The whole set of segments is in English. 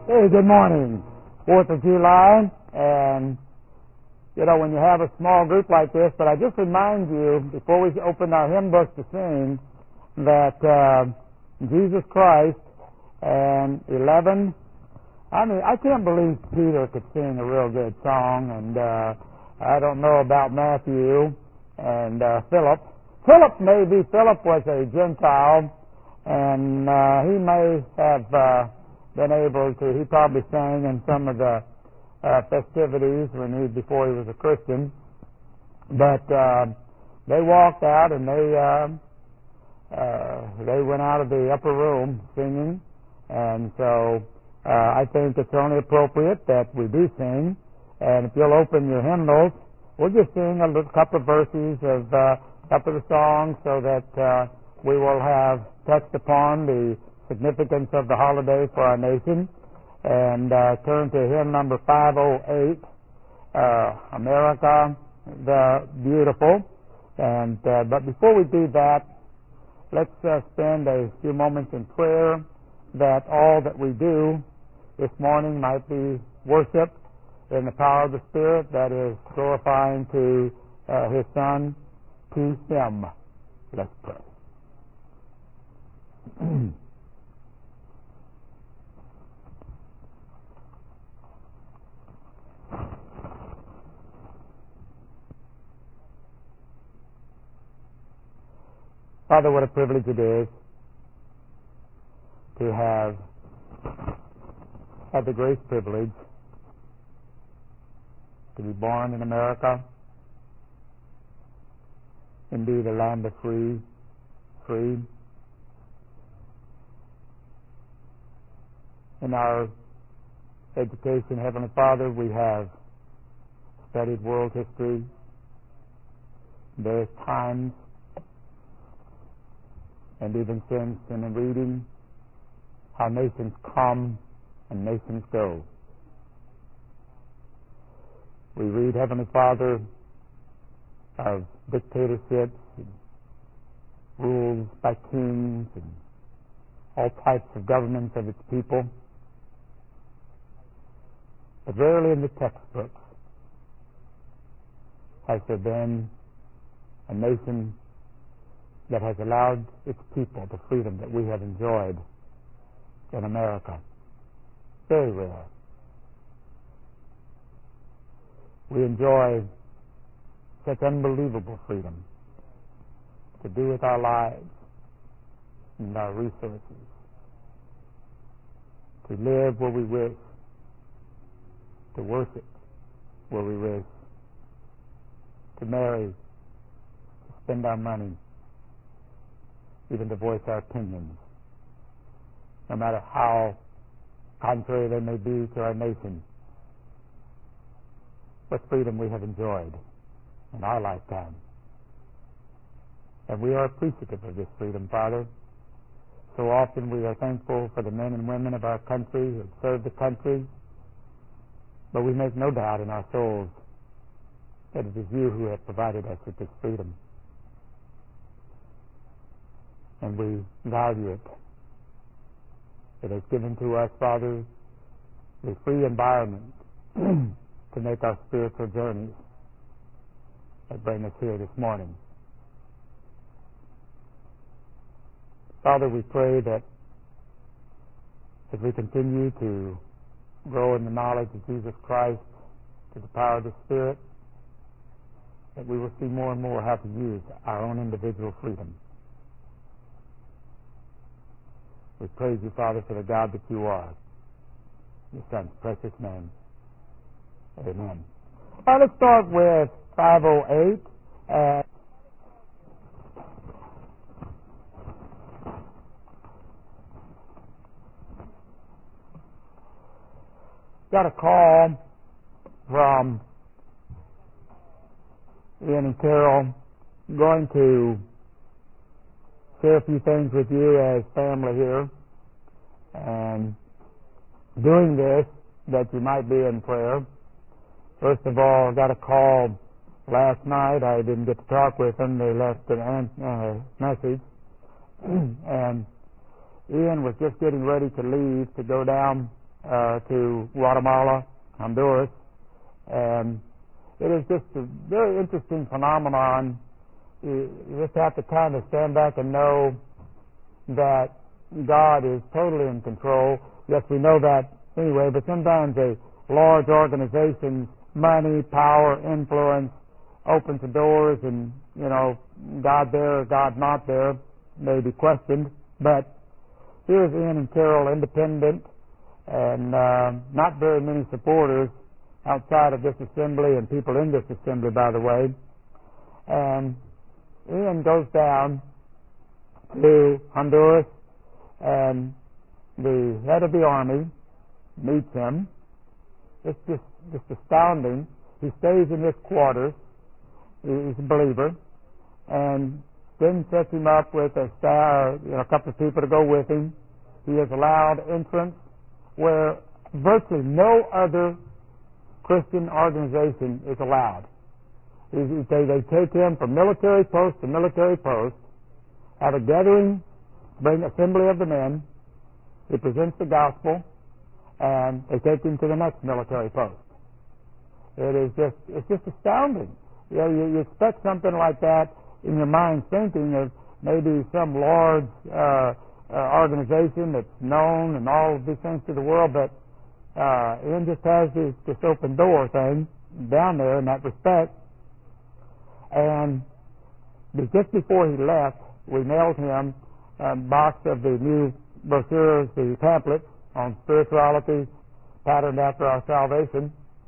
Hey, good morning. 4th of July, and when you have a small group like this, but I just remind you, before we open our hymn book to sing, that Jesus Christ and 11, I can't believe Peter could sing a real good song, and I don't know about Matthew and Philip. Philip was a Gentile, and he may have been able to, he probably sang in some of the festivities before he was a Christian, but they walked out and they went out of the upper room singing, and so I think it's only appropriate that we do sing. And if you'll open your hymnals, we'll just sing a little couple of verses of a couple of the songs so that we will have touched upon the significance of the holiday for our nation, and turn to hymn number 508, America the Beautiful. And but before we do that, let's spend a few moments in prayer that all that we do this morning might be worship in the power of the Spirit, that is glorifying to His Son, to Him. Let's pray. Father, what a privilege it is to have had the great privilege to be born in America, indeed a land of free. In our education, Heavenly Father, we have studied world history, various times, and even since in reading how nations come and nations go. We read, Heavenly Father, of dictatorships and rules by kings and all types of governments of its people. But rarely in the textbooks has there been a nation that has allowed its people the freedom that we have enjoyed in America. Very rare. We enjoy such unbelievable freedom to do with our lives and our resources, to live where we wish, to worship where we wish, to marry, to spend our money, even to voice our opinions, no matter how contrary they may be to our nation. What freedom we have enjoyed in our lifetime. And we are appreciative of this freedom, Father. So often we are thankful for the men and women of our country who have served the country, but we make no doubt in our souls that it is you who have provided us with this freedom. And we value it. It has given to us, Father, the free environment to make our spiritual journeys that bring us here this morning. Father, we pray that as we continue to grow in the knowledge of Jesus Christ to the power of the Spirit, that we will see more and more how to use our own individual freedom. We praise you, Father, for the God that you are. In your Son's precious name. Amen. Let's start with 508. Got a call from Ian and Carol. I'm going to share a few things with you as family here, and doing this that you might be in prayer. First of all, I got a call last night. I didn't get to talk with them. They left a message, and Ian was just getting ready to leave to go down to Guatemala, Honduras, and it is just a very interesting phenomenon. You just have to kind of stand back and know that God is totally in control. Yes, we know that anyway, but sometimes a large organization's money, power, influence opens the doors, and, God there or God not there may be questioned. But here's Ian and Carol, independent, and not very many supporters outside of this assembly and people in this assembly, by the way. And Ian goes down to Honduras, and the head of the army meets him. It's just astounding. He stays in his quarters. He's a believer, and then sets him up with a couple of people to go with him. He is allowed entrance where virtually no other Christian organization is allowed. They take him from military post to military post, have a gathering, bring assembly of the men, he presents the gospel, and they take him to the next military post. It's just astounding. You expect something like that in your mind, thinking of maybe some large organization that's known and all of these things to the world, but Ian just has this open door thing down there in that respect. And just before he left, we mailed him a box of the new brochures, the pamphlets on spirituality patterned after our salvation.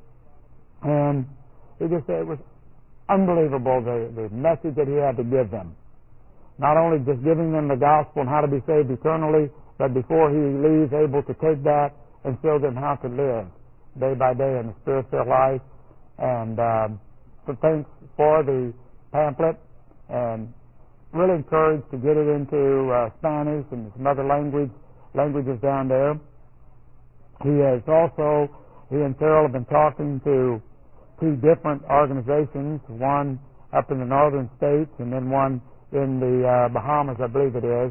And he just said it was unbelievable, the message that he had to give them. Not only just giving them the gospel and how to be saved eternally, but before he leaves, able to take that and show them how to live day by day in the spirit-filled life. And thanks for the pamphlet, and really encouraged to get it into Spanish and some other languages down there. He and Carol have been talking to two different organizations, one up in the northern states and then one in the Bahamas, I believe it is,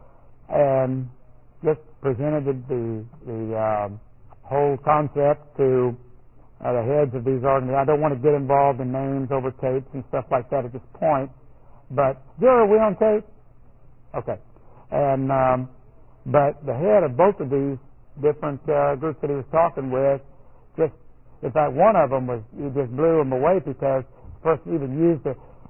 and just presented the whole concept to the heads of these organizations. I don't want to get involved in names over tapes and stuff like that at this point, but are we on tape? Okay. And but the head of both of these different groups that he was talking with, just in fact, one of them he just blew him away because the person even used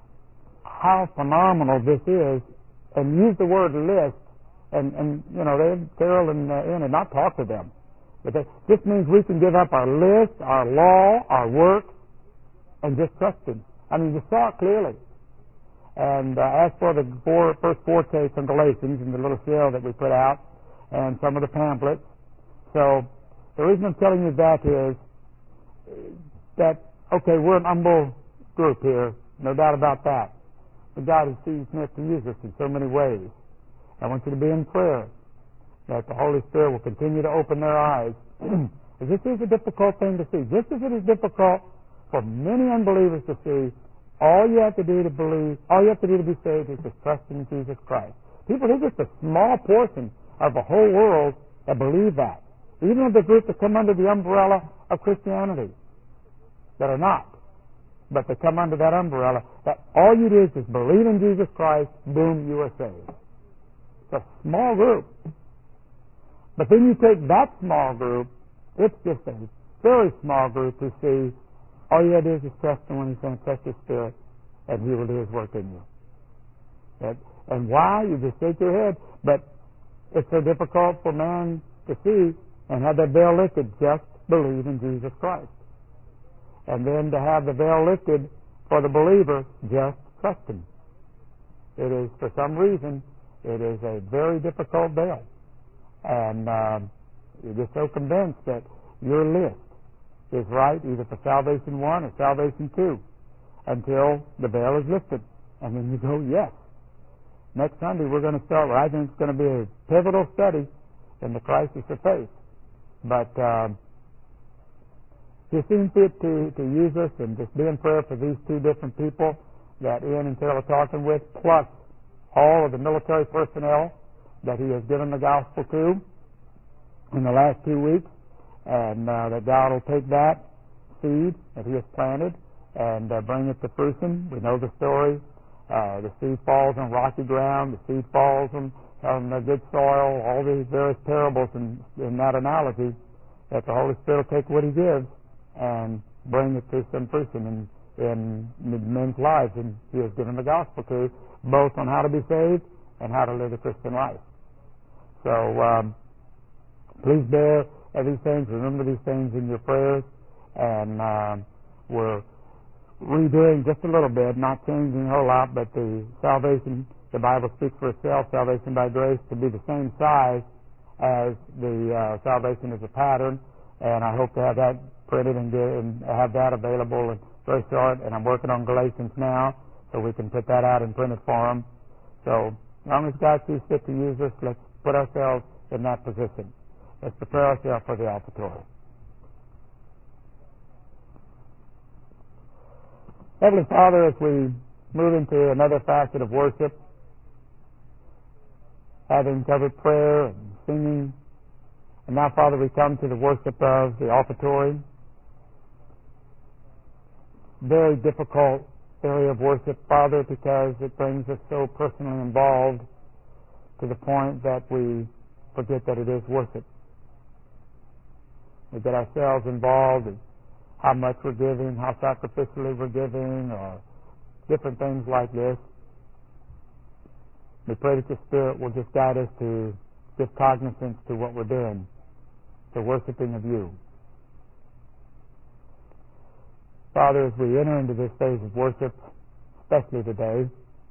how phenomenal this is, and used the word list, and Carol and Ian had not talked to them. But this means we can give up our list, our law, our work, and just trust Him. I mean, you saw it clearly. And as for the first four tapes on Galatians and the little shell that we put out, and some of the pamphlets. So the reason I'm telling you that is that, okay, we're an humble group here, no doubt about that. But God has sees fit to use us in so many ways. I want you to be in prayer that the Holy Spirit will continue to open their eyes. This is a difficult thing to see. Just as it is difficult for many unbelievers to see, all you have to do to believe, all you have to do to be saved is to trust in Jesus Christ. People, there's just a small portion of the whole world that believe that. Even of the group that come under the umbrella of Christianity, that are not. But they come under that umbrella, that all you do is just believe in Jesus Christ, boom, you are saved. It's a small group. But then you take that small group, it's just a very small group to see, all you have to do is just trust Him when He's saying, trust His Spirit, and He will do His work in you. And why? You just shake your head. But it's so difficult for man to see and have that veil lifted, just believe in Jesus Christ. And then to have the veil lifted for the believer, just trust Him. It is, for some reason, it is a very difficult veil. And you're just so convinced that your list is right, either for Salvation 1 or Salvation 2, until the veil is lifted. And then you go, yes. Next Sunday we're going to start what I think is going to be a pivotal study in the crisis of faith. But He seems fit to use us, and just be in prayer for these two different people that Ian and Carol are talking with, plus all of the military personnel that he has given the gospel to in the last 2 weeks. and that God will take that seed that He has planted and bring it to fruition. We know the story. The seed falls on rocky ground. The seed falls on good soil. All these various parables in that analogy, that the Holy Spirit will take what He gives and bring it to some fruition in men's lives. And He has given the gospel to both on how to be saved and how to live the Christian life. So please bear these things. Remember these things in your prayers. And we're redoing just a little bit, not changing a whole lot, but the salvation, the Bible speaks for itself, salvation by grace, to be the same size as the salvation as a pattern. And I hope to have that printed and have that available and very short. And I'm working on Galatians now, so we can put that out in printed form. So as long as God sees fit to use us, let's put ourselves in that position. Let's prepare ourselves for the offertory. Heavenly Father, as we move into another facet of worship, having covered prayer and singing, and now, Father, we come to the worship of the offertory. Very difficult area of worship, Father, because it brings us so personally involved to the point that we forget that it is worship. We get ourselves involved in how much we're giving, how sacrificially we're giving, or different things like this. We pray that the Spirit will just guide us to give cognizance to what we're doing, the worshiping of You. Father, as we enter into this phase of worship, especially today,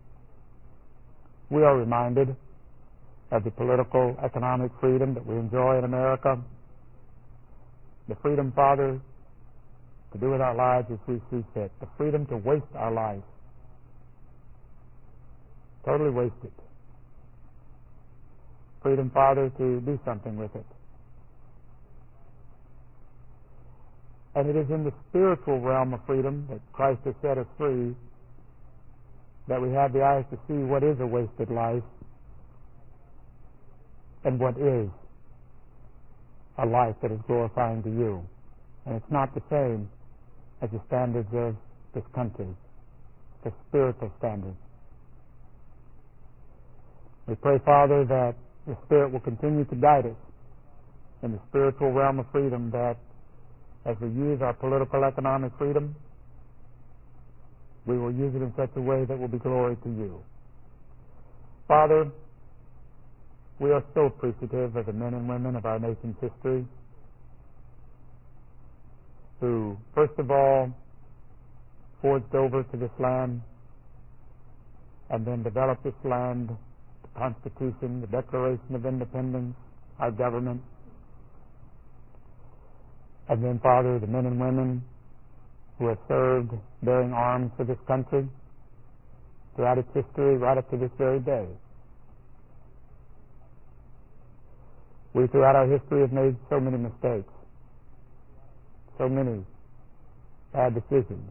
we are reminded of the political, economic freedom that we enjoy in America. The freedom, Father, to do with our lives as we see fit. The freedom to waste our life. Totally waste it. Freedom, Father, to do something with it. And it is in the spiritual realm of freedom that Christ has set us free, that we have the eyes to see what is a wasted life and what is a life that is glorifying to You. And it's not the same as the standards of this country, the spiritual standards. We pray, Father, that the Spirit will continue to guide us in the spiritual realm of freedom, that as we use our political, economic freedom, we will use it in such a way that will be glory to You. Father, we are so appreciative of the men and women of our nation's history who, first of all, forged over to this land and then developed this land, the Constitution, the Declaration of Independence, our government. And then, Father, the men and women who have served bearing arms for this country throughout its history, right up to this very day. We, throughout our history, have made so many mistakes, so many bad decisions.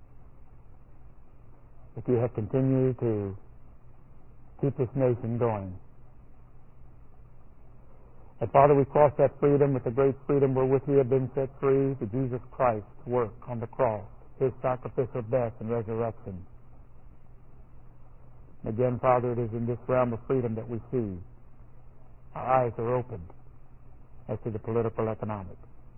But You have continued to keep this nation going. And Father, we cross that freedom with the great freedom wherewith we have been set free to Jesus Christ's work on the cross, His sacrificial death and resurrection. And again, Father, it is in this realm of freedom that we see our eyes are opened as to the political, economic.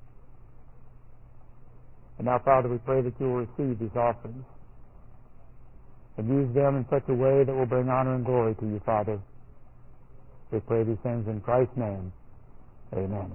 And now, Father, we pray that You will receive these offerings and use them in such a way that will bring honor and glory to You, Father. We pray these things in Christ's name. Amen.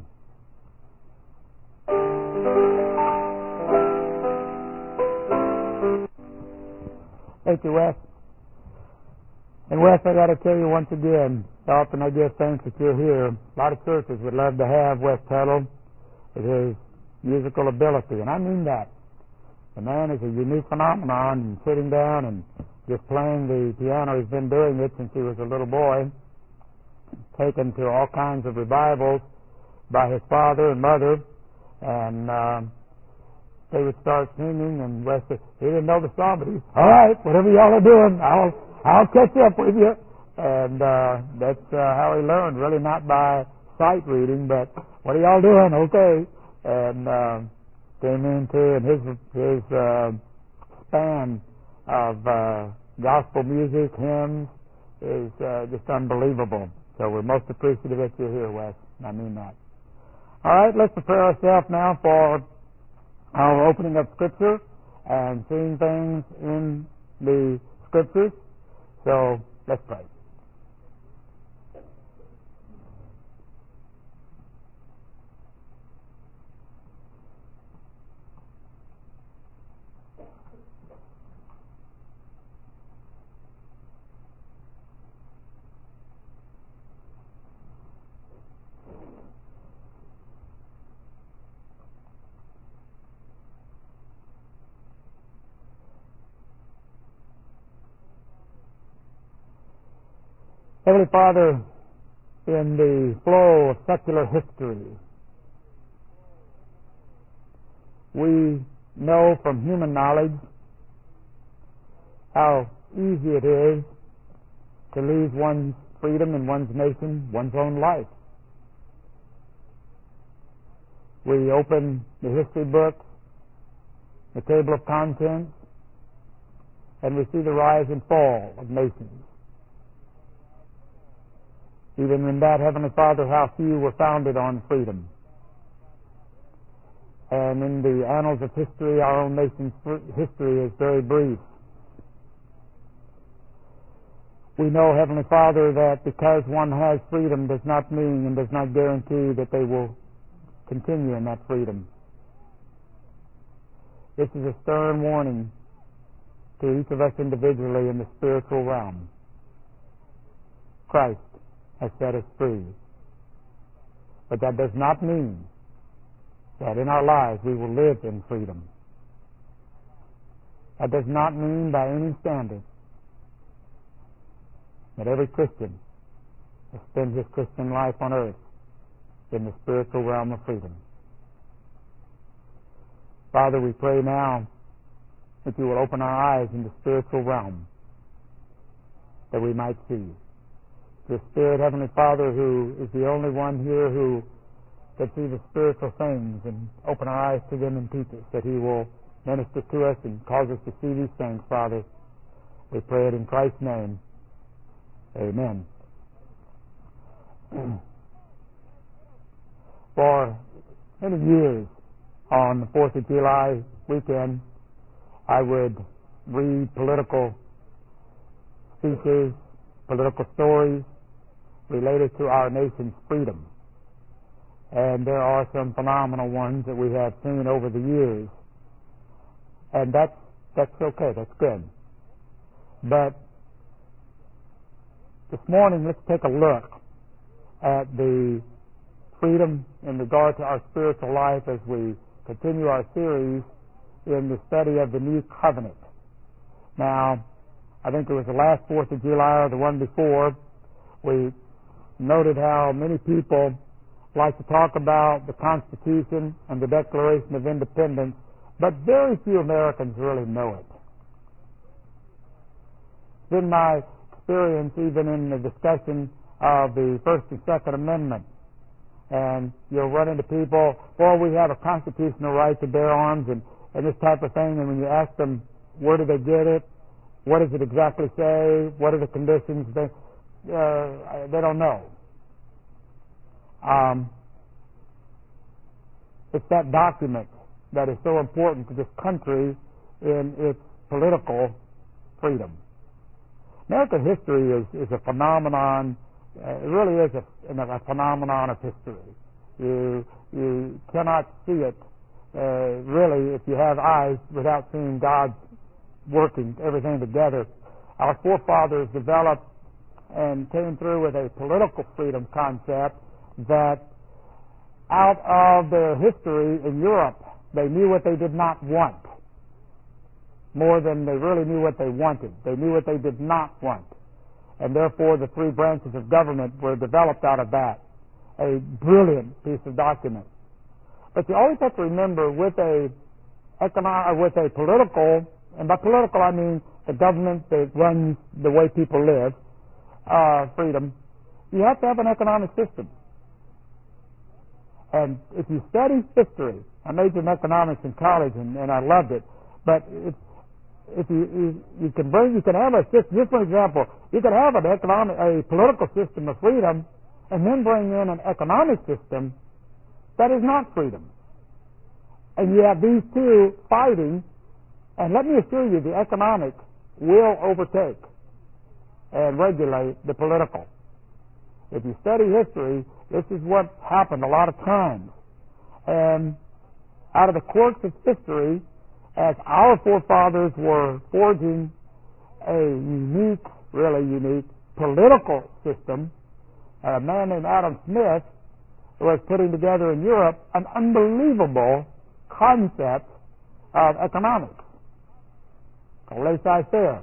Thank you, Wes. And Wes, I got to tell you once again, often I give thanks that you're here. A lot of churches would love to have Wes Tuttle with his musical ability, and I mean that. The man is a unique phenomenon, and sitting down and just playing the piano. He's been doing it since he was a little boy, taken to all kinds of revivals by his father and mother, and they would start singing, and Wes said, he didn't know the song, but he's, all right, whatever y'all are doing, I'll catch up with you. And that's how he learned, really not by sight reading, but what are y'all doing? Okay. and came into, and his span of gospel music, hymns, is just unbelievable. So we're most appreciative that you're here, Wes. I mean that. All right, let's prepare ourselves now for our opening of Scripture and seeing things in the Scriptures. So let's pray. Heavenly Father, in the flow of secular history, we know from human knowledge how easy it is to lose one's freedom in one's nation, one's own life. We open the history books, the table of contents, and we see the rise and fall of nations. Even in that, Heavenly Father, how few were founded on freedom. And in the annals of history, our own nation's history is very brief. We know, Heavenly Father, that because one has freedom does not mean and does not guarantee that they will continue in that freedom. This is a stern warning to each of us individually in the spiritual realm. Christ has set us free. But that does not mean that in our lives we will live in freedom. That does not mean by any standard that every Christian will spend his Christian life on earth in the spiritual realm of freedom. Father, we pray now that you will open our eyes in the spiritual realm that we might see. The Spirit, Heavenly Father, who is the only one here who can see the spiritual things and open our eyes to them and teach us, that He will minister to us and cause us to see these things, Father. We pray it in Christ's name. Amen. For many years on the 4th of July weekend, I would read political speeches, political stories related to our nation's freedom. And there are some phenomenal ones that we have seen over the years. And that's okay, that's good. But this morning, let's take a look at the freedom in regard to our spiritual life as we continue our series in the study of the New Covenant. Now, I think it was the last 4th of July or the one before, we noted how many people like to talk about the Constitution and the Declaration of Independence, but very few Americans really know it. It's been my experience even in the discussion of the First and Second Amendment, and you'll run into people, well, we have a constitutional right to bear arms and this type of thing, and when you ask them, where do they get it? What does it exactly say? What are the conditions? They don't know. It's that document that is so important to this country in its political freedom. American history is a phenomenon. It really is a phenomenon of history. You cannot see it really if you have eyes without seeing God working everything together. Our forefathers developed and came through with a political freedom concept that out of their history in Europe, they knew what they did not want more than they really knew what they wanted. They knew what they did not want. And therefore, the three branches of government were developed out of that. A brilliant piece of document. But you always have to remember with a political, and by political I mean the government that runs the way people live, freedom, you have to have an economic system. And if you study history, I majored in economics in college, and I loved it. But if you can have a system, just for example, you can have a political system of freedom, and then bring in an economic system that is not freedom. And you have these two fighting, and let me assure you, the economic will overtake and regulate the political. If you study history, this is what happened a lot of times. And out of the courts of history, as our forefathers were forging a unique, really unique political system, a man named Adam Smith was putting together in Europe an unbelievable concept of economics, called laissez-faire.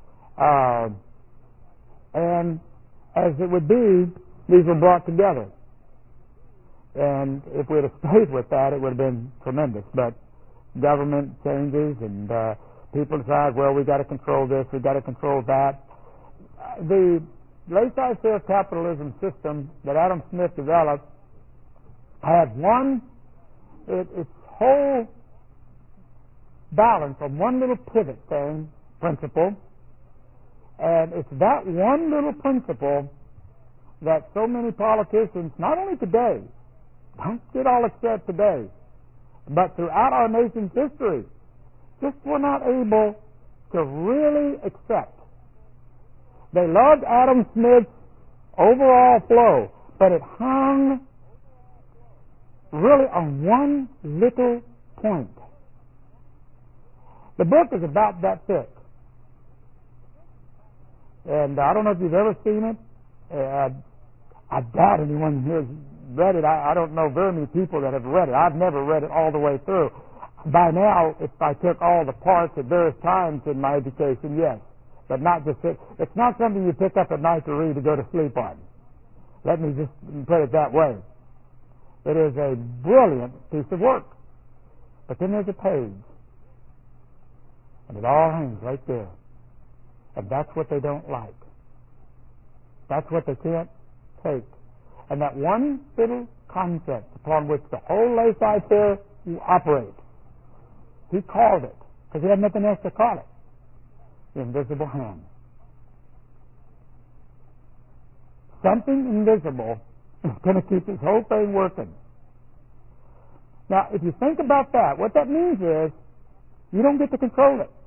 And as it would be, these were brought together. And if we had stayed with that, it would have been tremendous. But government changes, and people decide, well, we got to control this, we got to control that. The laissez-faire capitalism system that Adam Smith developed had its whole balance on one little pivot principle, and it's that one little principle that so many politicians, not only today, don't get all upset today, but throughout our nation's history, just were not able to really accept. They loved Adam Smith's overall flow, but it hung really on one little point. The book is about that thick. And I don't know if you've ever seen it. I doubt anyone here has read it. I don't know very many people that have read it. I've never read it all the way through. By now, if I took all the parts at various times in my education, yes. But not just it. It's not something you pick up at night to read to go to sleep on. Let me just put it that way. It is a brilliant piece of work. But then there's a page. And it all hangs right there. And that's what they don't like. That's what they can't take. And that one little concept upon which the whole laissez-faire operates, he called it, because he had nothing else to call it, the invisible hand. Something invisible is going to keep this whole thing working. Now, if you think about that, what that means is you don't get to control it.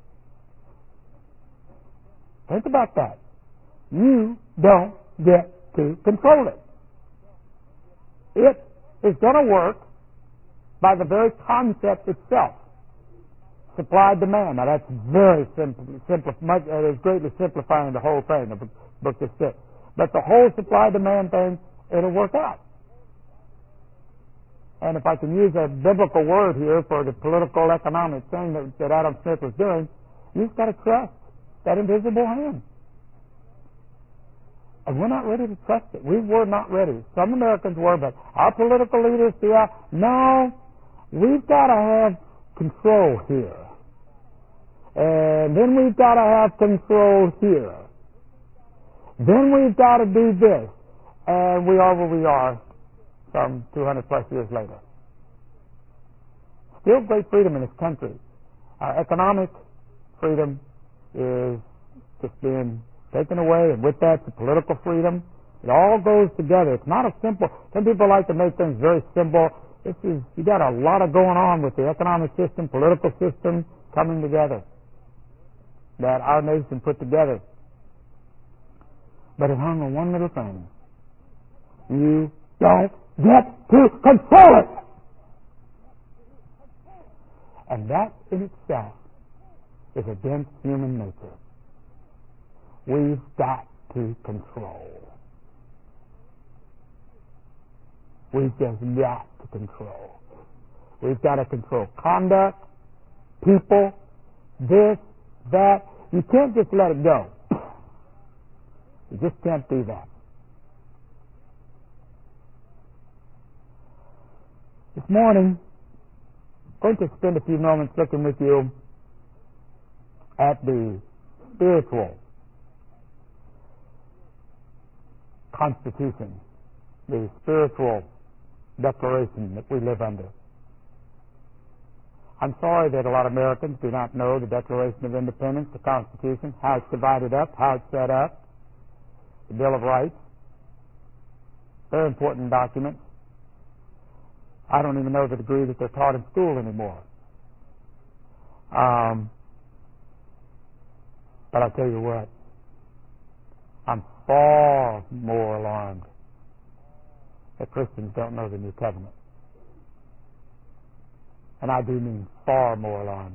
Think about that. You don't get to control it. It is going to work by the very concept itself. Supply-demand. Now, that's very simple. It is greatly simplifying the whole thing, the book is thick. But the whole supply-demand thing, it'll work out. And if I can use a biblical word here for the political economic thing that Adam Smith was doing, you've got to trust that invisible hand. And we're not ready to trust it. We were not ready. Some Americans were, but our political leaders throughout, no, we've got to have control here. And then we've got to have control here. Then we've got to do this. And we are where we are some 200 plus years later. Still great freedom in this country. Our economic freedom is just being taken away, and with that, the political freedom. It all goes together. It's not a simple. Some people like to make things very simple. You got a lot of going on with the economic system, political system coming together that our nation put together. But it hung on one little thing. You don't get to control it. And that in itself is against human nature. We've got to control. We've just got to control. We've got to control conduct, people, this, that. You can't just let it go. You just can't do that. This morning, I'm going to spend a few moments looking with you at the spiritual constitution, the spiritual declaration that we live under. I'm sorry that a lot of Americans do not know the Declaration of Independence, the Constitution, how it's divided up, how it's set up, the Bill of Rights. Very important documents. I don't even know the degree that they're taught in school anymore. But I tell you what, I'm far more alarmed that Christians don't know the New Covenant. And I do mean far more alarmed.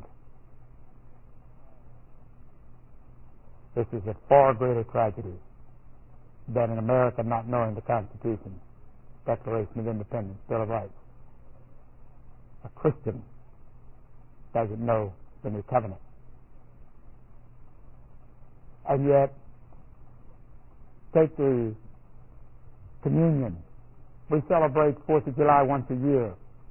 This is a far greater tragedy than an American not knowing the Constitution, Declaration of Independence, Bill of Rights. A Christian doesn't know the New Covenant. And yet, take the communion. We celebrate 4th of July once a year.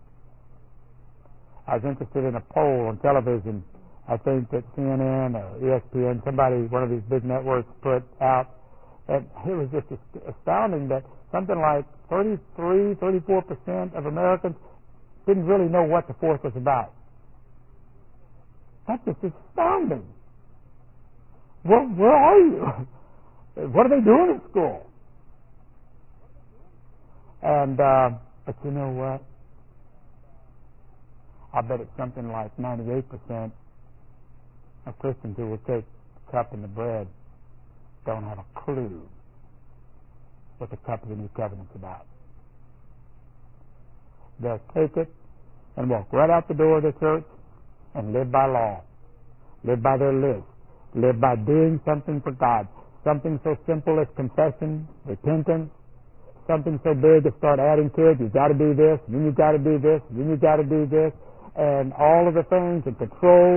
I was interested in a poll on television, I think that CNN or ESPN, somebody, one of these big networks put out, and it was just astounding that something like 34% of Americans didn't really know what the 4th was about. That's just astounding. Where are you? What are they doing in school? And, but you know what? I bet it's something like 98% of Christians who will take the cup and the bread don't have a clue what the cup of the New Covenant's about. They'll take it and walk right out the door of the church and live by law, live by their list, live by doing something for God, something so simple as confession, repentance, something so big as start adding to it. You've got to do this, then you've got to do this, then you've got to do this, and all of the things, and control.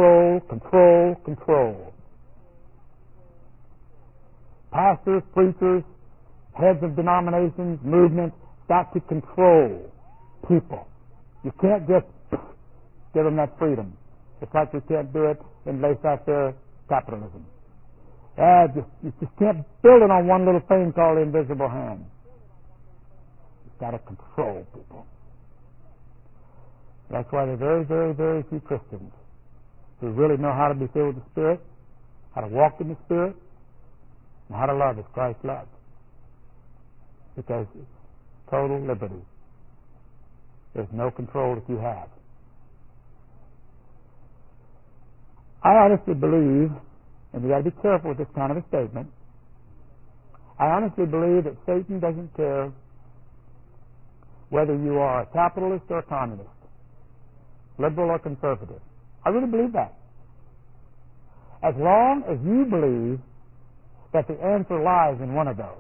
Pastors, preachers, heads of denominations, movements, got to control people. You can't just give them that freedom. It's like we can't do it in laissez-faire capitalism. You just can't build it on one little thing called the invisible hand. You've got to control people. That's why there are very few Christians who really know how to be filled with the Spirit, how to walk in the Spirit, and how to love as Christ loves. Because it's total liberty. There's no control that you have. I honestly believe, and you got to be careful with this kind of a statement, I honestly believe that Satan doesn't care whether you are a capitalist or a communist, liberal or conservative. I really believe that. As long as you believe that the answer lies in one of those.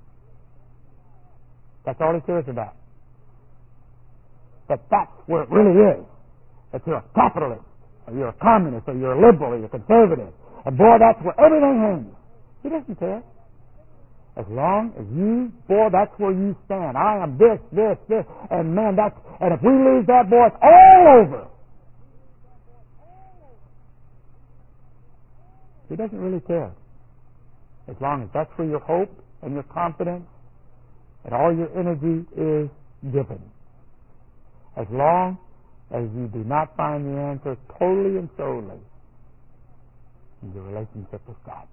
That's all he cares about. That's where it really is. That you're a capitalist, or you're a communist, or you're a liberal, or you're conservative. And boy, that's where everything hangs. He doesn't care. As long as that's where you stand. I am this, and man, and if we lose that, boy, it's all over. He doesn't really care. As long as that's where your hope and your confidence and all your energy is given. As long as you do not find the answer totally and solely in your relationship with God.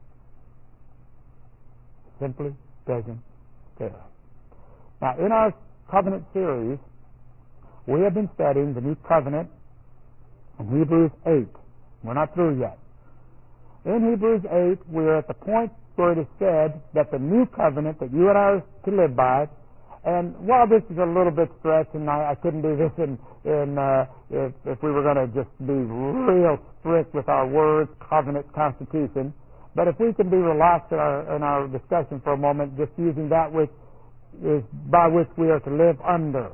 Simply doesn't care. Now, in our covenant series, we have been studying the New Covenant in Hebrews 8. We're not through yet. In Hebrews 8, we're at the point where it is said that the New Covenant that you and I are to live by, and while this is a little bit stretched, and I couldn't do this if we were going to just be real strict with our words, covenant, constitution, but if we can be relaxed in our discussion for a moment, just using that which is by which we are to live under.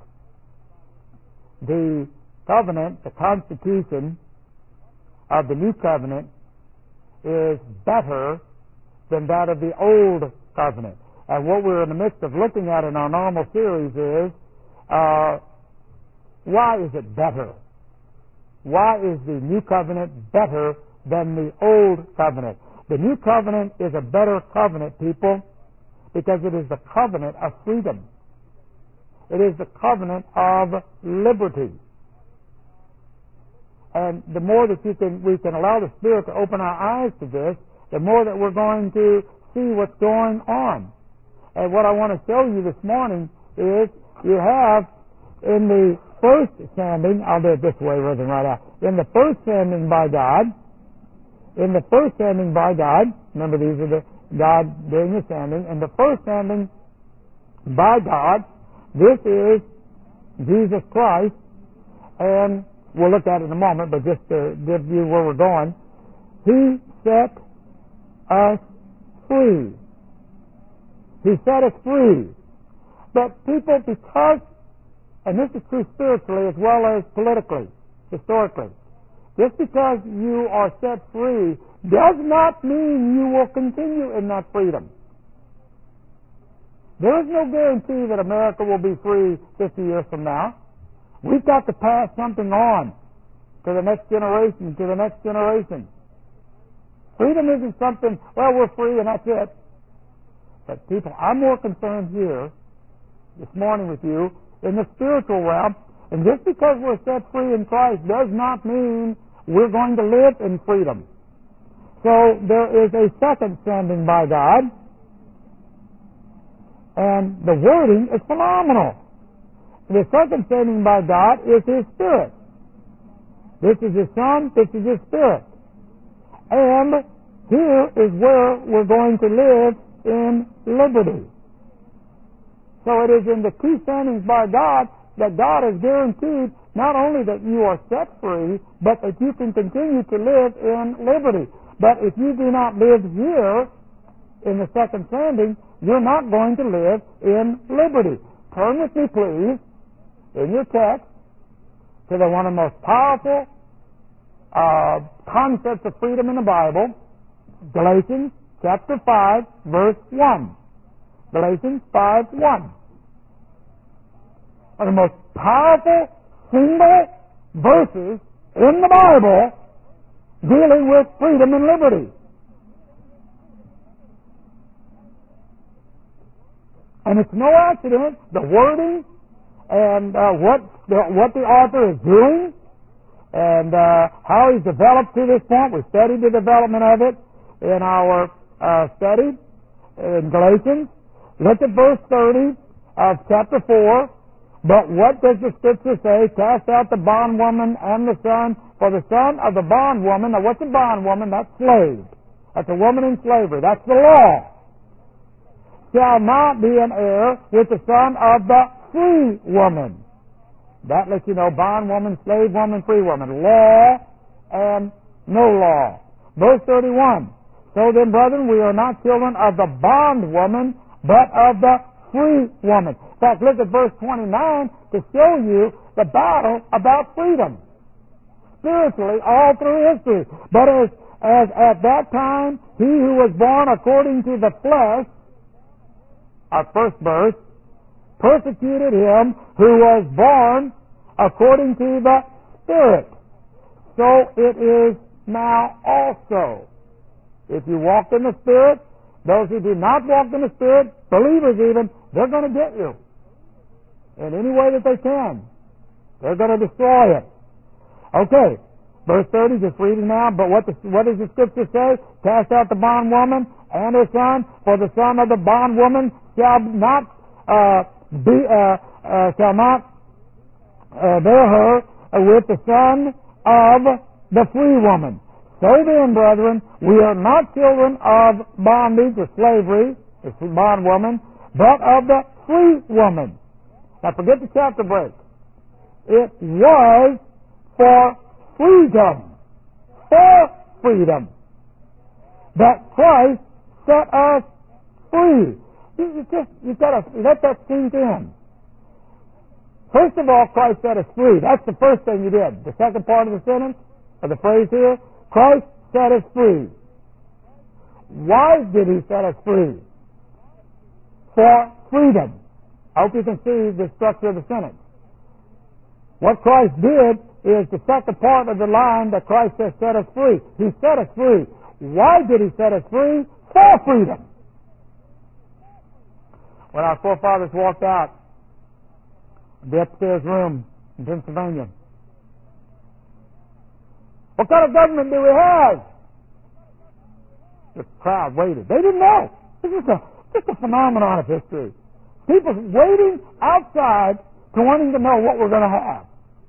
The covenant, the constitution of the New Covenant is better than that of the Old Covenant. And what we're in the midst of looking at in our normal series is, why is it better? Why is the New Covenant better than the Old Covenant? The New Covenant is a better covenant, people, because it is the covenant of freedom. It is the covenant of liberty. And the more that we can allow the Spirit to open our eyes to this, the more that we're going to see what's going on. And what I want to show you this morning is you have in the first sending, I'll do it this way rather than right out. In the first sending by God, remember these are the God doing the sending. In the first sending by God, this is Jesus Christ, and we'll look at it in a moment, but just to give you where we're going, He set us free. He set us free. But people, because, and this is true spiritually as well as politically, historically, just because you are set free does not mean you will continue in that freedom. There is no guarantee that America will be free 50 years from now. We've got to pass something on to the next generation, Freedom isn't something, well, we're free and that's it. But people, I'm more concerned here this morning with you in the spiritual realm. And just because we're set free in Christ does not mean we're going to live in freedom. So there is a second sending by God, and the wording is phenomenal. The second sending by God is His Spirit. This is His Son, this is His Spirit. And here is where we're going to live in liberty. So it is in the two sendings by God that God has guaranteed not only that you are set free, but that you can continue to live in liberty. But if you do not live here in the second sending, you're not going to live in liberty. Turn with me, please, in your text to one of the most powerful concepts of freedom in the Bible, Galatians chapter 5, verse 1. Galatians 5:1. One of the most powerful single verses in the Bible dealing with freedom and liberty. And it's no accident, the wording and what the author is doing and how he's developed to this point. We studied the development of it in our study in Galatians. Look at verse 30 of chapter 4. But what does the Scripture say? Cast out the bondwoman and the son, for the son of the bondwoman. Now what's a bondwoman? That's slave. That's a woman in slavery. That's the law. Shall not be an heir with the son of the free woman. That lets you know bondwoman, slave woman, free woman. Law and no law. Verse 31. So then, brethren, we are not children of the bondwoman, but of the free woman. In fact, look at verse 29 to show you the battle about freedom. Spiritually, all through history. But as at that time, he who was born according to the flesh, our first birth, persecuted him who was born according to the Spirit. So it is now also. If you walk in the Spirit, those who do not walk in the Spirit, believers even, they're going to get you. In any way that they can. They're going to destroy it. Okay, verse 30, just reading now, but what does the Scripture say? Cast out the bondwoman and her son, for the son of the bondwoman shall not bear her with the son of the free woman. So then, brethren, we are not children of bondage or slavery, the bondwoman, but of the free woman. Now forget the chapter break. It was for freedom, that Christ set us free. You've got to let that sink in. First of all, Christ set us free. That's the first thing He did. The second part of the sentence, or the phrase here, Christ set us free. Why did He set us free? For freedom. I hope you can see the structure of the sentence. What Christ did is the second part of the line that Christ has set us free. He set us free. Why did He set us free? For freedom. When our forefathers walked out the upstairs room in Pennsylvania. What kind of government do we have? The crowd waited. They didn't know. This is just a phenomenon of history. People waiting outside to wanting to know what we're going to have.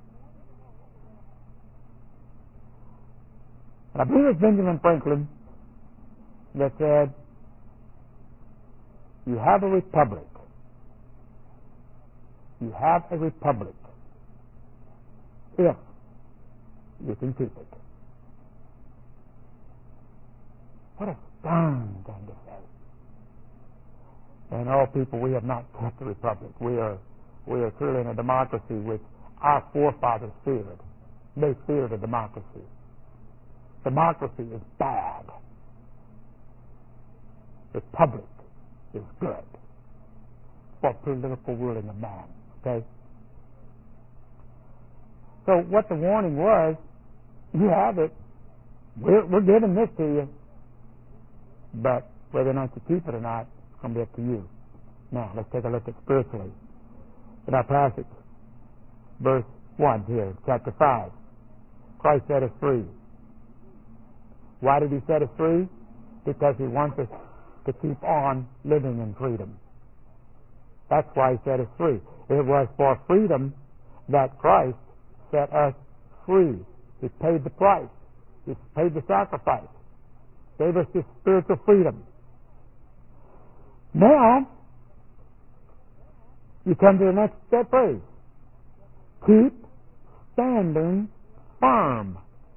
And I believe it's Benjamin Franklin that said, you have a republic. You have a republic if you can keep it. What a stern thing to say. And all people, we have not kept the republic. We are truly in a democracy which our forefathers feared. They feared a democracy. Democracy is bad. Republic is good for political ruling of man. Okay? So what the warning was, you have it. We're giving this to you. But whether or not you keep it or not, it's going to be up to you. Now, let's take a look at spiritually. In our passage, verse 1 here, chapter 5. Christ set us free. Why did he set us free? Because he wants us to keep on living in freedom. That's why he set us free. It was for freedom that Christ set us free. He paid the price. He paid the sacrifice. Gave us this spiritual freedom. Now, you come to the next phrase. Keep standing firm.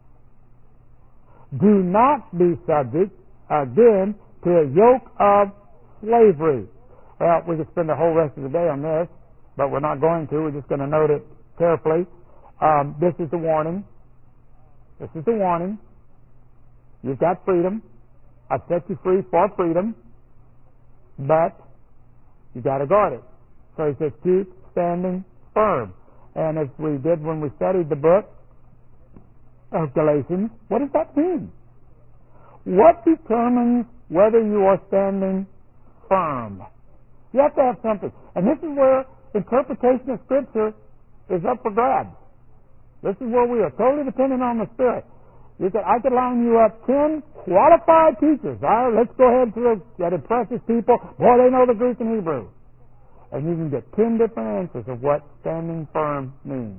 Do not be subject, again, to a yoke of slavery. Well, we could spend the whole rest of the day on this, but we're not going to. We're just going to note it carefully. This is the warning. This is the warning. You've got freedom. I've set you free for freedom, but you've got to guard it. So he says, keep standing firm. And as we did when we studied the book of Galatians, what does that mean? What determines whether you are standing firm? You have to have something. And this is where interpretation of Scripture is up for grabs. This is where we are totally dependent on the Spirit. I could line you up 10 qualified teachers. All right, let's go ahead through that impresses people. Boy, they know the Greek and Hebrew. And you can get 10 different answers of what standing firm means.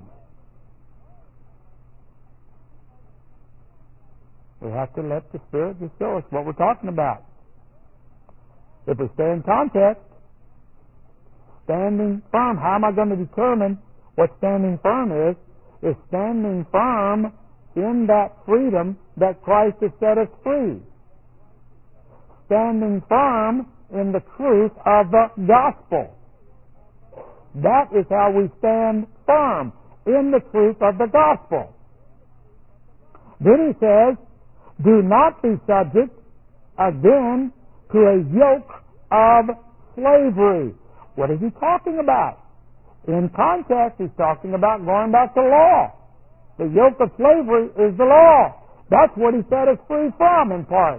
We have to let the Spirit just show us what we're talking about. If we stay in context, standing firm, how am I going to determine what standing firm is? Is standing firm in that freedom that Christ has set us free. Standing firm in the truth of the gospel. That is how we stand firm, in the truth of the gospel. Then he says, do not be subject, again, to a yoke of slavery. What is he talking about? In context, he's talking about going back to law. The yoke of slavery is the law. That's what he set us free from, in part.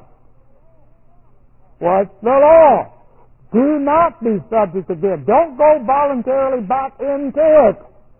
Was the law. Do not be subject again. Don't go voluntarily back into it.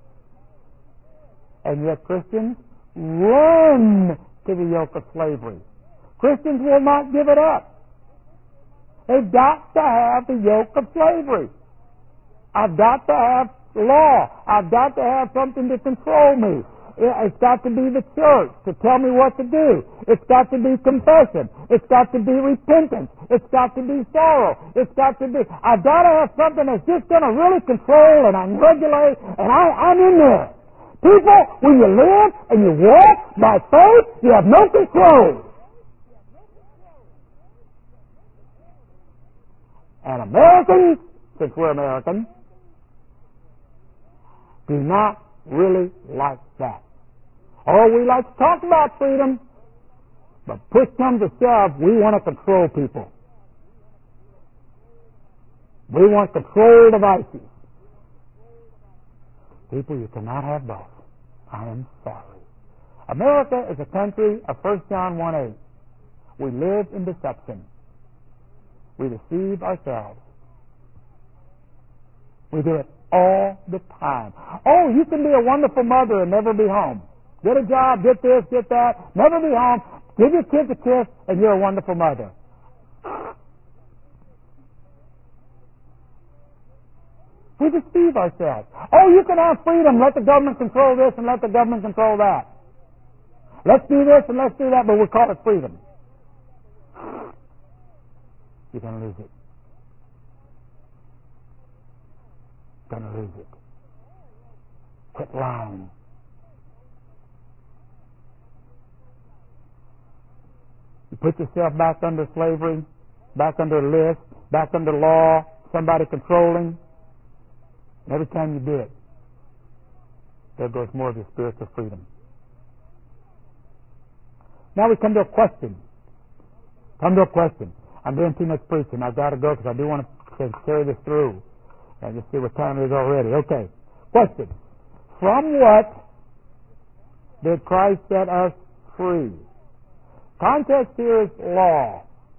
And yet Christians run to the yoke of slavery. Christians will not give it up. They've got to have the yoke of slavery. I've got to have law. I've got to have something to control me. It's got to be the church to tell me what to do. It's got to be confession. It's got to be repentance. It's got to be sorrow. It's got to be... I've got to have something that's just going to really control and regulate, and I'm in there. People, when you live and you walk by faith, you have no control. And Americans, since we're Americans, do not really like that. Oh, we like to talk about freedom, but push comes to shove, we want to control people. We want control devices. People, you cannot have both. I am sorry. America is a country of 1 John 1:8. We live in deception. We deceive ourselves. We do it all the time. Oh, you can be a wonderful mother and never be home. Get a job, get this, get that, never be home. Give your kids a kiss, and you're a wonderful mother. We deceive ourselves. Oh, you can have freedom. Let the government control this and let the government control that. Let's do this and let's do that, but we call it freedom. You're going to lose it. You're going to lose it. Quit lying. You put yourself back under slavery, back under list, back under law, somebody controlling. And every time you do it, there goes more of your spiritual freedom. Now we come to a question. I'm doing too much preaching. I've got to go because I do want to carry this through. And just see what time it is already. Okay. Question. From what did Christ set us free? Context here is law.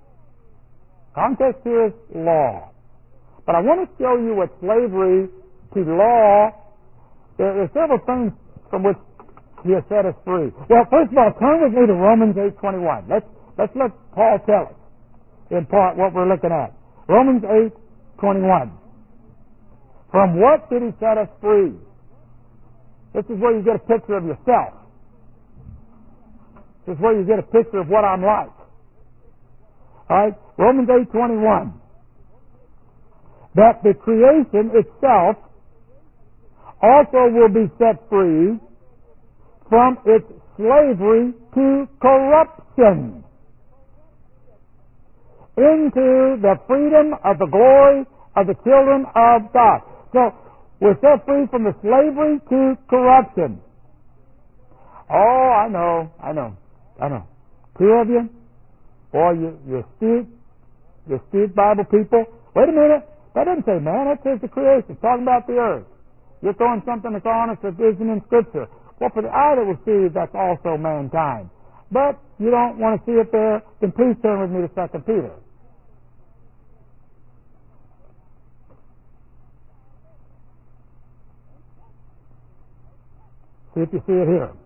But I want to show you what slavery to law, there are several things from which he has set us free. Well, first of all, turn with me to Romans 8:21. Let's let Paul tell us in part what we're looking at. Romans 8:21. From what did he set us free? This is where you get a picture of yourself. This is where you get a picture of what I'm like. All right? Romans 8:21. That the creation itself also will be set free from its slavery to corruption into the freedom of the glory of the children of God. So, we're set free from the slavery to corruption. Oh, I know. Two of you, boy, you're astute Bible people. Wait a minute. That doesn't say man, that says the creation. It's talking about the earth. You're throwing something that's honest that isn't in Scripture. Well, for the eye that will see, that's also mankind. But you don't want to see it there, then please turn with me to 2 Peter. See if you see it here.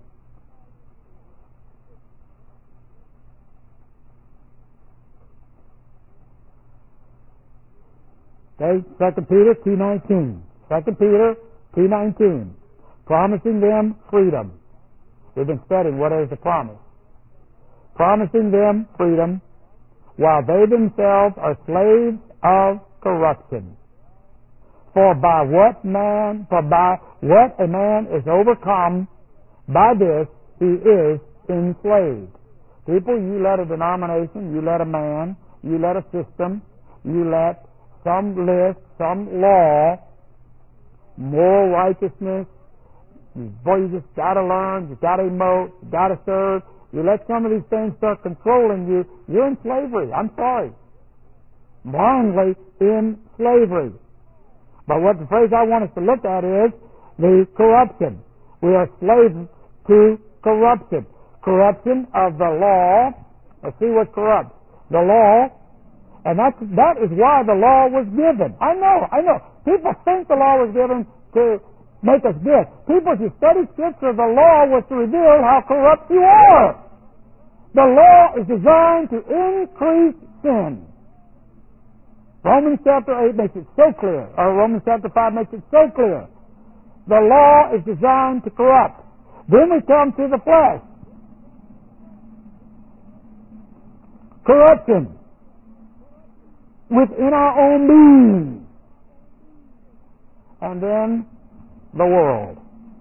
Okay, 2 Peter 2:19. 2 Peter 2:19. Promising them freedom. We've been studying what is the promise. Promising them freedom while they themselves are slaves of corruption. For by what a man is overcome, by this he is enslaved. People, you let a denomination, you let a man, you let a system, you let some list, some law, moral righteousness. Boy, you just got to learn, you got to emote, you got to serve. You let some of these things start controlling you, you're in slavery. I'm sorry. Blindly in slavery. But what the phrase I want us to look at is the corruption. We are slaves to corruption. Corruption of the law. Let's see what corrupts. The law. And that is why the law was given. I know. People think the law was given to make us good. People, if you study Scripture, the law was to reveal how corrupt you are. The law is designed to increase sin. Romans chapter 8 makes it so clear, or Romans chapter 5 makes it so clear. The law is designed to corrupt. Then we come to the flesh. Corruption within our own being. And then the world.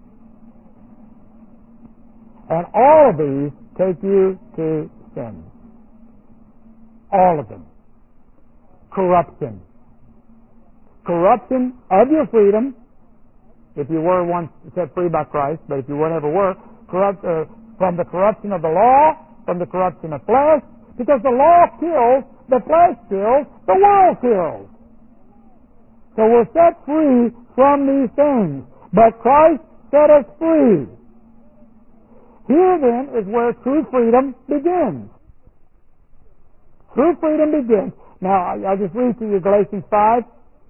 And all of these take you to sin. All of them. Corruption. Corruption of your freedom, if you were once set free by Christ, but if you never were, from the corruption of the law, from the corruption of flesh, because the law kills, the flesh kills, the world kills. So we're set free from these things. But Christ set us free. Here then is where true freedom begins. True freedom begins. Now, I just read to you Galatians 5.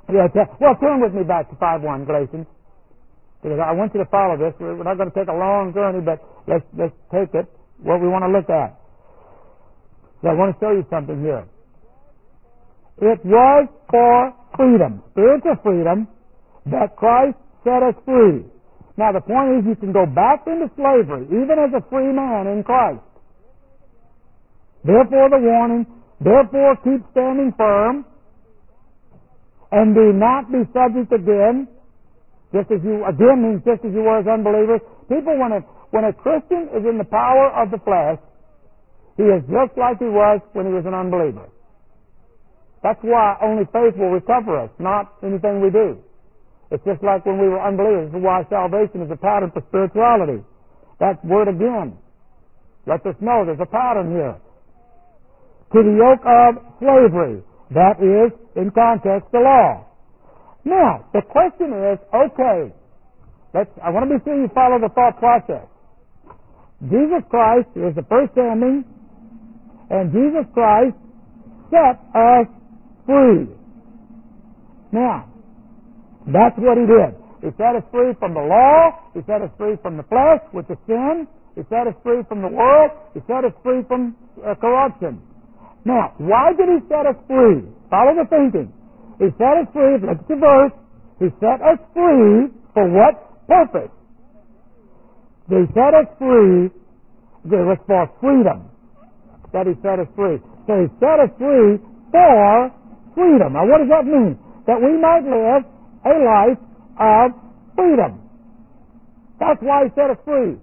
Yeah, well, turn with me back to 5:1, Galatians, because I want you to follow this. We're not going to take a long journey, but let's take it, what we want to look at. So I want to show you something here. It was for freedom, spiritual freedom, that Christ set us free. Now, the point is you can go back into slavery, even as a free man in Christ. Therefore, the warning, therefore keep standing firm, and do not be subject again, just as you were as unbelievers. People, when a Christian is in the power of the flesh, he is just like he was when he was an unbeliever. That's why only faith will recover us, not anything we do. It's just like when we were unbelievers. This is why salvation is a pattern for spirituality. That word again lets us know there's a pattern here. To the yoke of slavery. That is, in context, the law. Now, the question is, okay, I want to be sure you follow the thought process. Jesus Christ is the first standing, and Jesus Christ set us free. Now, that's what He did. He set us free from the law. He set us free from the flesh, which is sin. He set us free from the world. He set us free from corruption. Now, why did He set us free? Follow the thinking. He set us free, look at the verse. He set us free for what purpose? He set us free, it was for freedom that He set us free. So He set us free for freedom. Now, what does that mean? That we might live a life of freedom. That's why He set us free.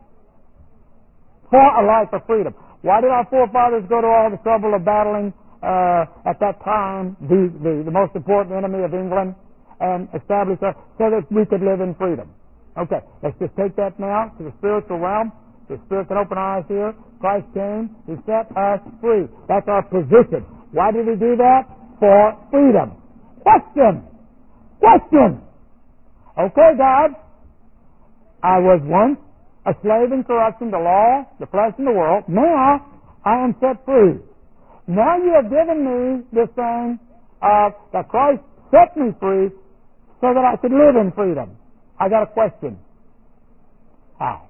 For a life of freedom. Why did our forefathers go to all the trouble of battling at that time the most important enemy of England and establish us so that we could live in freedom? Okay, let's just take that now to the spiritual realm. The Spirit can open our eyes here. Christ came. He set us free. That's our position. Why did He do that? For freedom. Question. Okay, God, I was once a slave in corruption, the law, the flesh, and the world. Now I am set free. Now You have given me this thing that Christ set me free so that I could live in freedom. I got a question. How?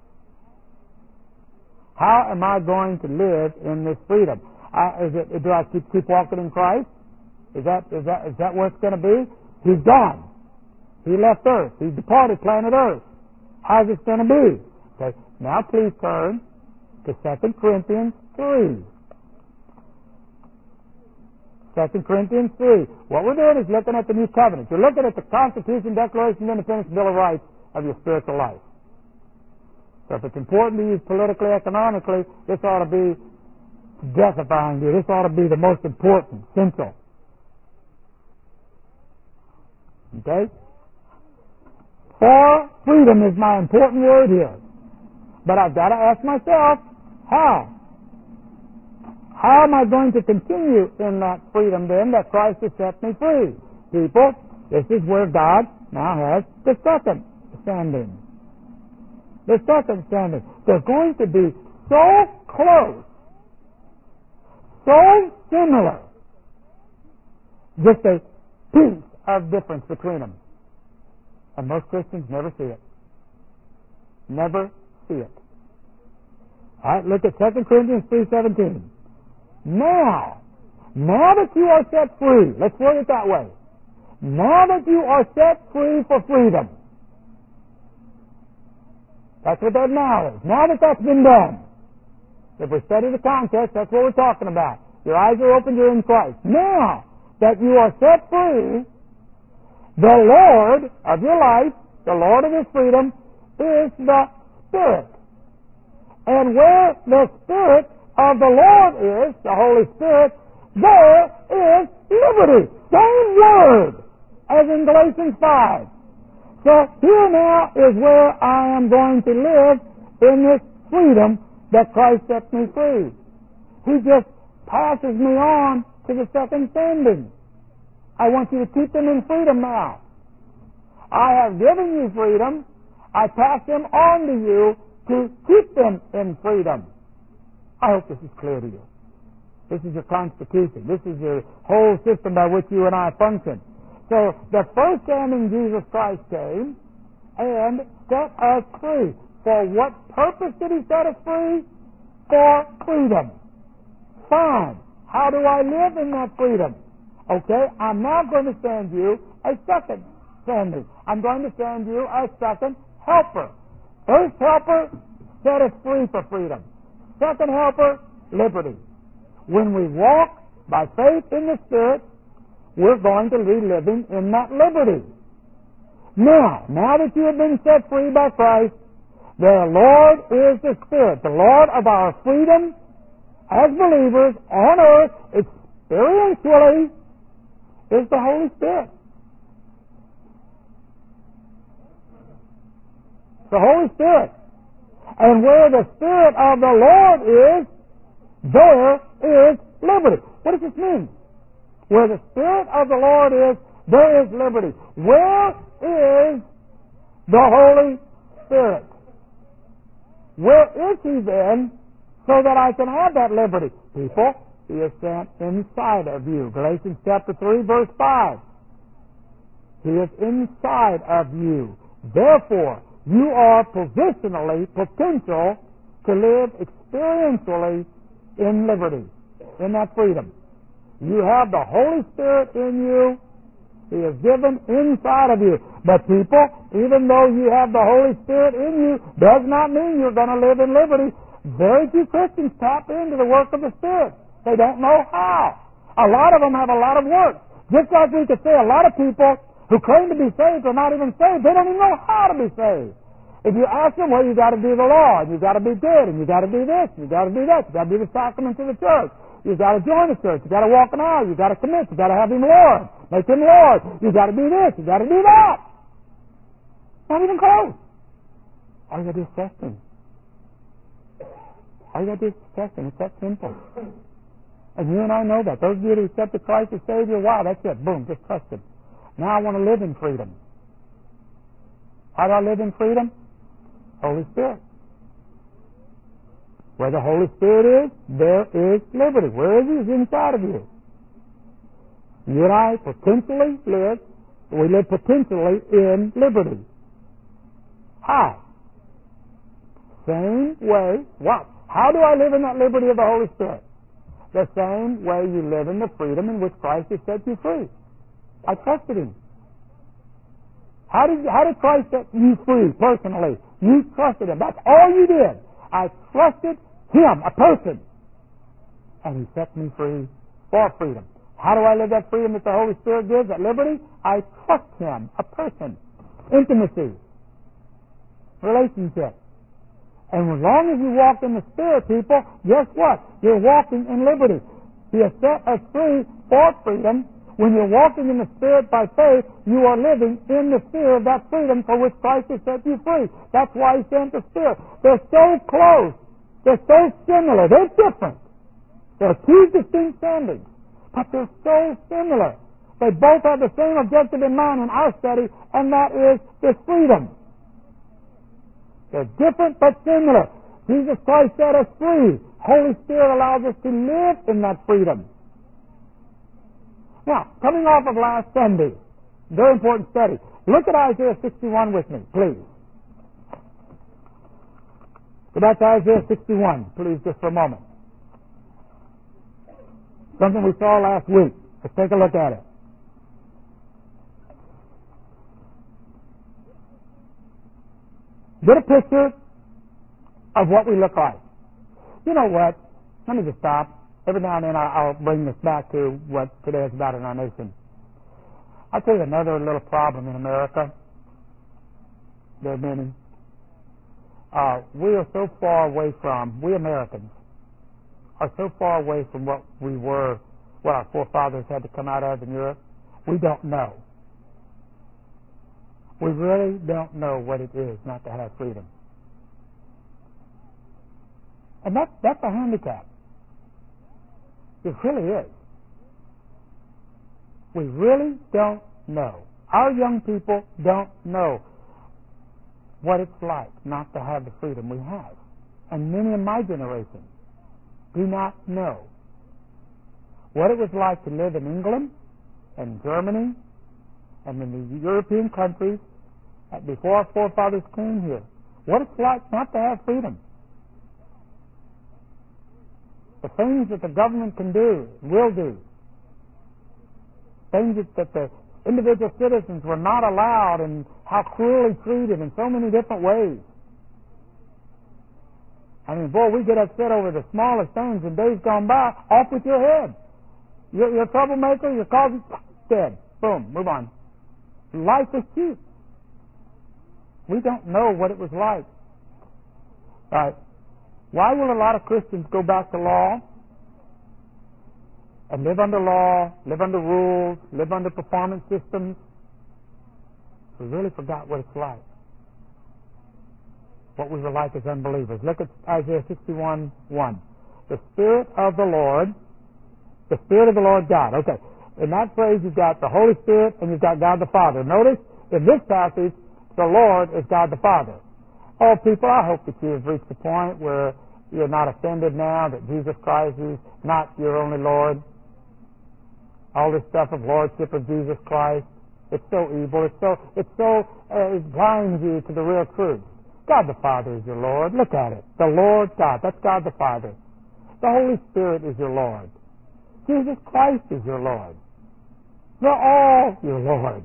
How am I going to live in this freedom? Do I keep walking in Christ? Is that where it's going to be? He's gone. He left earth. He departed planet earth. How's this going to be? Okay. Now please turn to 2 Corinthians 3. 2 Corinthians 3. What we're doing is looking at the New Covenant. You're looking at the Constitution, Declaration of Independence, Bill of Rights of your spiritual life. So if it's important to you politically, economically, this ought to be death-defying to you. This ought to be the most important, central. Okay? For freedom is my important word here. But I've got to ask myself, how? How am I going to continue in that freedom then that Christ has set me free? People, this is where God now has the second standing. The second standing. They're going to be so close, so similar, just a piece of difference between them. And most Christians never see it. Never see it. All right, look at 2 Corinthians 3:17. Now that you are set free, let's word it that way. Now that you are set free for freedom. That's what that now is. Now that that's been done. If we study the context, that's what we're talking about. Your eyes are open, you're in Christ. Now that you are set free, the Lord of your life, the Lord of your freedom, is the Spirit. And where the Spirit of the Lord is, the Holy Spirit, there is liberty. Same word as in Galatians 5. So here now is where I am going to live in this freedom that Christ set me free. He just passes me on to the second standing. I want you to keep them in freedom now. I have given you freedom. I pass them on to you to keep them in freedom. I hope this is clear to you. This is your Constitution. This is your whole system by which you and I function. So the first standing Jesus Christ came and set us free. For what purpose did he set us free? For freedom. Fine. How do I live in that freedom? Okay, I'm now going to send you a second sending. I'm going to send you a second helper. First helper set us free for freedom. Second helper, liberty. When we walk by faith in the Spirit, we're going to be living in that liberty. Now that you have been set free by Christ, the Lord is the Spirit. The Lord of our freedom as believers on earth, experientially, is the Holy Spirit. The Holy Spirit. And where the Spirit of the Lord is, there is liberty. What does this mean? Where the Spirit of the Lord is, there is liberty. Where is the Holy Spirit? Where is He then, so that I can have that liberty? People, He is sent inside of you. Galatians chapter 3, verse 5. He is inside of you. Therefore, you are positionally potential to live experientially in liberty, in that freedom. You have the Holy Spirit in you. He is given inside of you. But people, even though you have the Holy Spirit in you, does not mean you're going to live in liberty. Very few Christians tap into the work of the Spirit. They don't know how. A lot of them have a lot of work. Just like we could say a lot of people who claim to be saved are not even saved. They don't even know how to be saved. If you ask them, well, you got to do the law, and you got to be good, and you got to do this, and you got to do that, you got to do the sacraments of the church, you got to join the church, you got to walk an aisle, you got to commit, you got to have Him Lord, make Him Lord, you got to do this, you got to do that. Not even close. All you got to do is trust Him. All you got to do is trust Him. It's that simple. And you and I know that. Those of you who accepted Christ as Savior, wow, that's it. Boom, just trust Him. Now I want to live in freedom. How do I live in freedom? Holy Spirit. Where the Holy Spirit is, there is liberty. Where is He? He's inside of you. You and I potentially live, we live potentially in liberty. How? Same way. What? How do I live in that liberty of the Holy Spirit? The same way you live in the freedom in which Christ has set you free. I trusted Him. How did Christ set you free personally? You trusted Him. That's all you did. I trusted Him, a person. And He set me free for freedom. How do I live that freedom that the Holy Spirit gives, that liberty? I trust Him, a person. Intimacy. Relationship. And as long as you walk in the Spirit, people, guess what? You're walking in liberty. He has set us free for freedom. When you're walking in the Spirit by faith, you are living in the sphere of that freedom for which Christ has set you free. That's why He sent the Spirit. They're so close. They're so similar. They're different. They're two distinct standings, but they're so similar. They both have the same objective in mind in our study, and that is this freedom. They're different but similar. Jesus Christ set us free. Holy Spirit allows us to live in that freedom. Now, coming off of last Sunday, very important study. Look at Isaiah 61 with me, please. Go back to Isaiah 61, please, just for a moment. Something we saw last week. Let's take a look at it. Get a picture of what we look like. You know what? Let me just stop. Every now and then I'll bring this back to what today is about in our nation. I'll tell you another little problem in America. There are many. We are so far away from, we Americans, are so far away from what we were, what our forefathers had to come out of in Europe. We don't know. We really don't know what it is not to have freedom. And that's a handicap. It really is. We really don't know. Our young people don't know what it's like not to have the freedom we have. And many in my generation do not know what it was like to live in England and Germany and in the European countries before our forefathers came here, what it's like not to have freedom. The things that the government can do, will do, things that the individual citizens were not allowed, and how cruelly treated in so many different ways. I mean, boy, we get upset over the smallest things in days gone by. Off with your head. You're a troublemaker, you're causing dead. Boom, move on. Life is cheap. We don't know what it was like. All right. Why will a lot of Christians go back to law and live under law, live under rules, live under performance systems? We really forgot what it's like. What we were like as unbelievers. Look at Isaiah 61:1. The Spirit of the Lord God. Okay. In that phrase, you've got the Holy Spirit and you've got God the Father. Notice, in this passage, the Lord is God the Father. Oh, people, I hope that you have reached the point where you're not offended now that Jesus Christ is not your only Lord. All this stuff of lordship of Jesus Christ, it's so evil. It blinds you to the real truth. God the Father is your Lord. Look at it. The Lord God. That's God the Father. The Holy Spirit is your Lord. Jesus Christ is your Lord. They're all your Lord.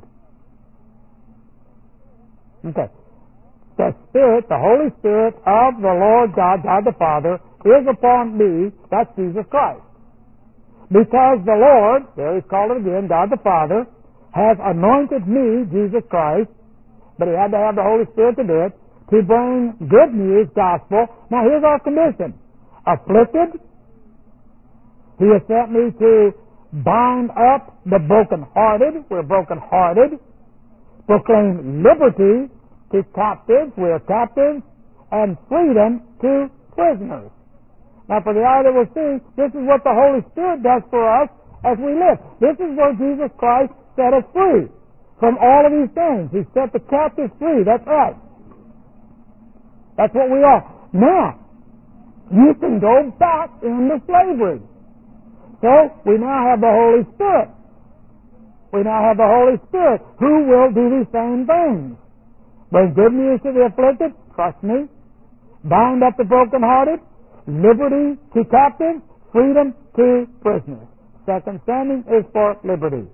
Okay. The Spirit, the Holy Spirit of the Lord God, God the Father, is upon me. That's Jesus Christ. Because the Lord, there he's called it again, God the Father, has anointed me, Jesus Christ, but he had to have the Holy Spirit to do it, to bring good news, gospel. Now here's our condition. Afflicted. He has sent me to bind up the brokenhearted. We're brokenhearted. Proclaim liberty to captives. We are captives. And freedom to prisoners. Now for the eye that will see, this is what the Holy Spirit does for us as we live. This is where Jesus Christ set us free from all of these things. He set the captives free. That's right. That's what we are. Now, you can go back into slavery. So, we now have the Holy Spirit. We now have the Holy Spirit who will do these same things. Bring good news to the afflicted, trust me. Bind up the brokenhearted, liberty to captives, freedom to prisoners. Second standing is for liberty.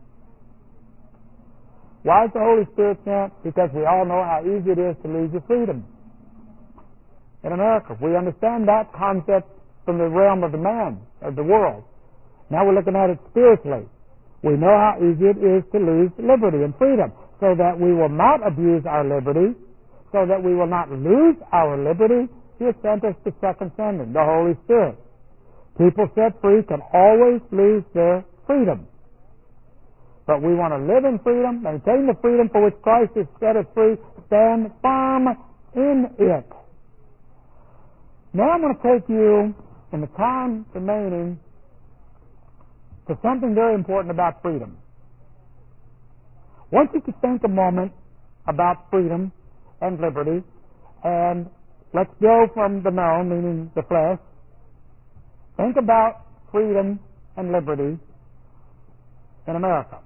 Why is the Holy Spirit sent? Because we all know how easy it is to lose your freedom. In America, we understand that concept from the realm of the man, of the world. Now we're looking at it spiritually. We know how easy it is to lose liberty and freedom, so that we will not abuse our liberty, so that we will not lose our liberty. He has sent us the second sending, the Holy Spirit. People set free can always lose their freedom. But we want to live in freedom, maintain the freedom for which Christ has set us free, stand firm in it. Now I'm going to take you, in the time remaining, to something very important about freedom. I want you to think a moment about freedom and liberty, and let's go from the known, meaning the flesh. Think about freedom and liberty in America.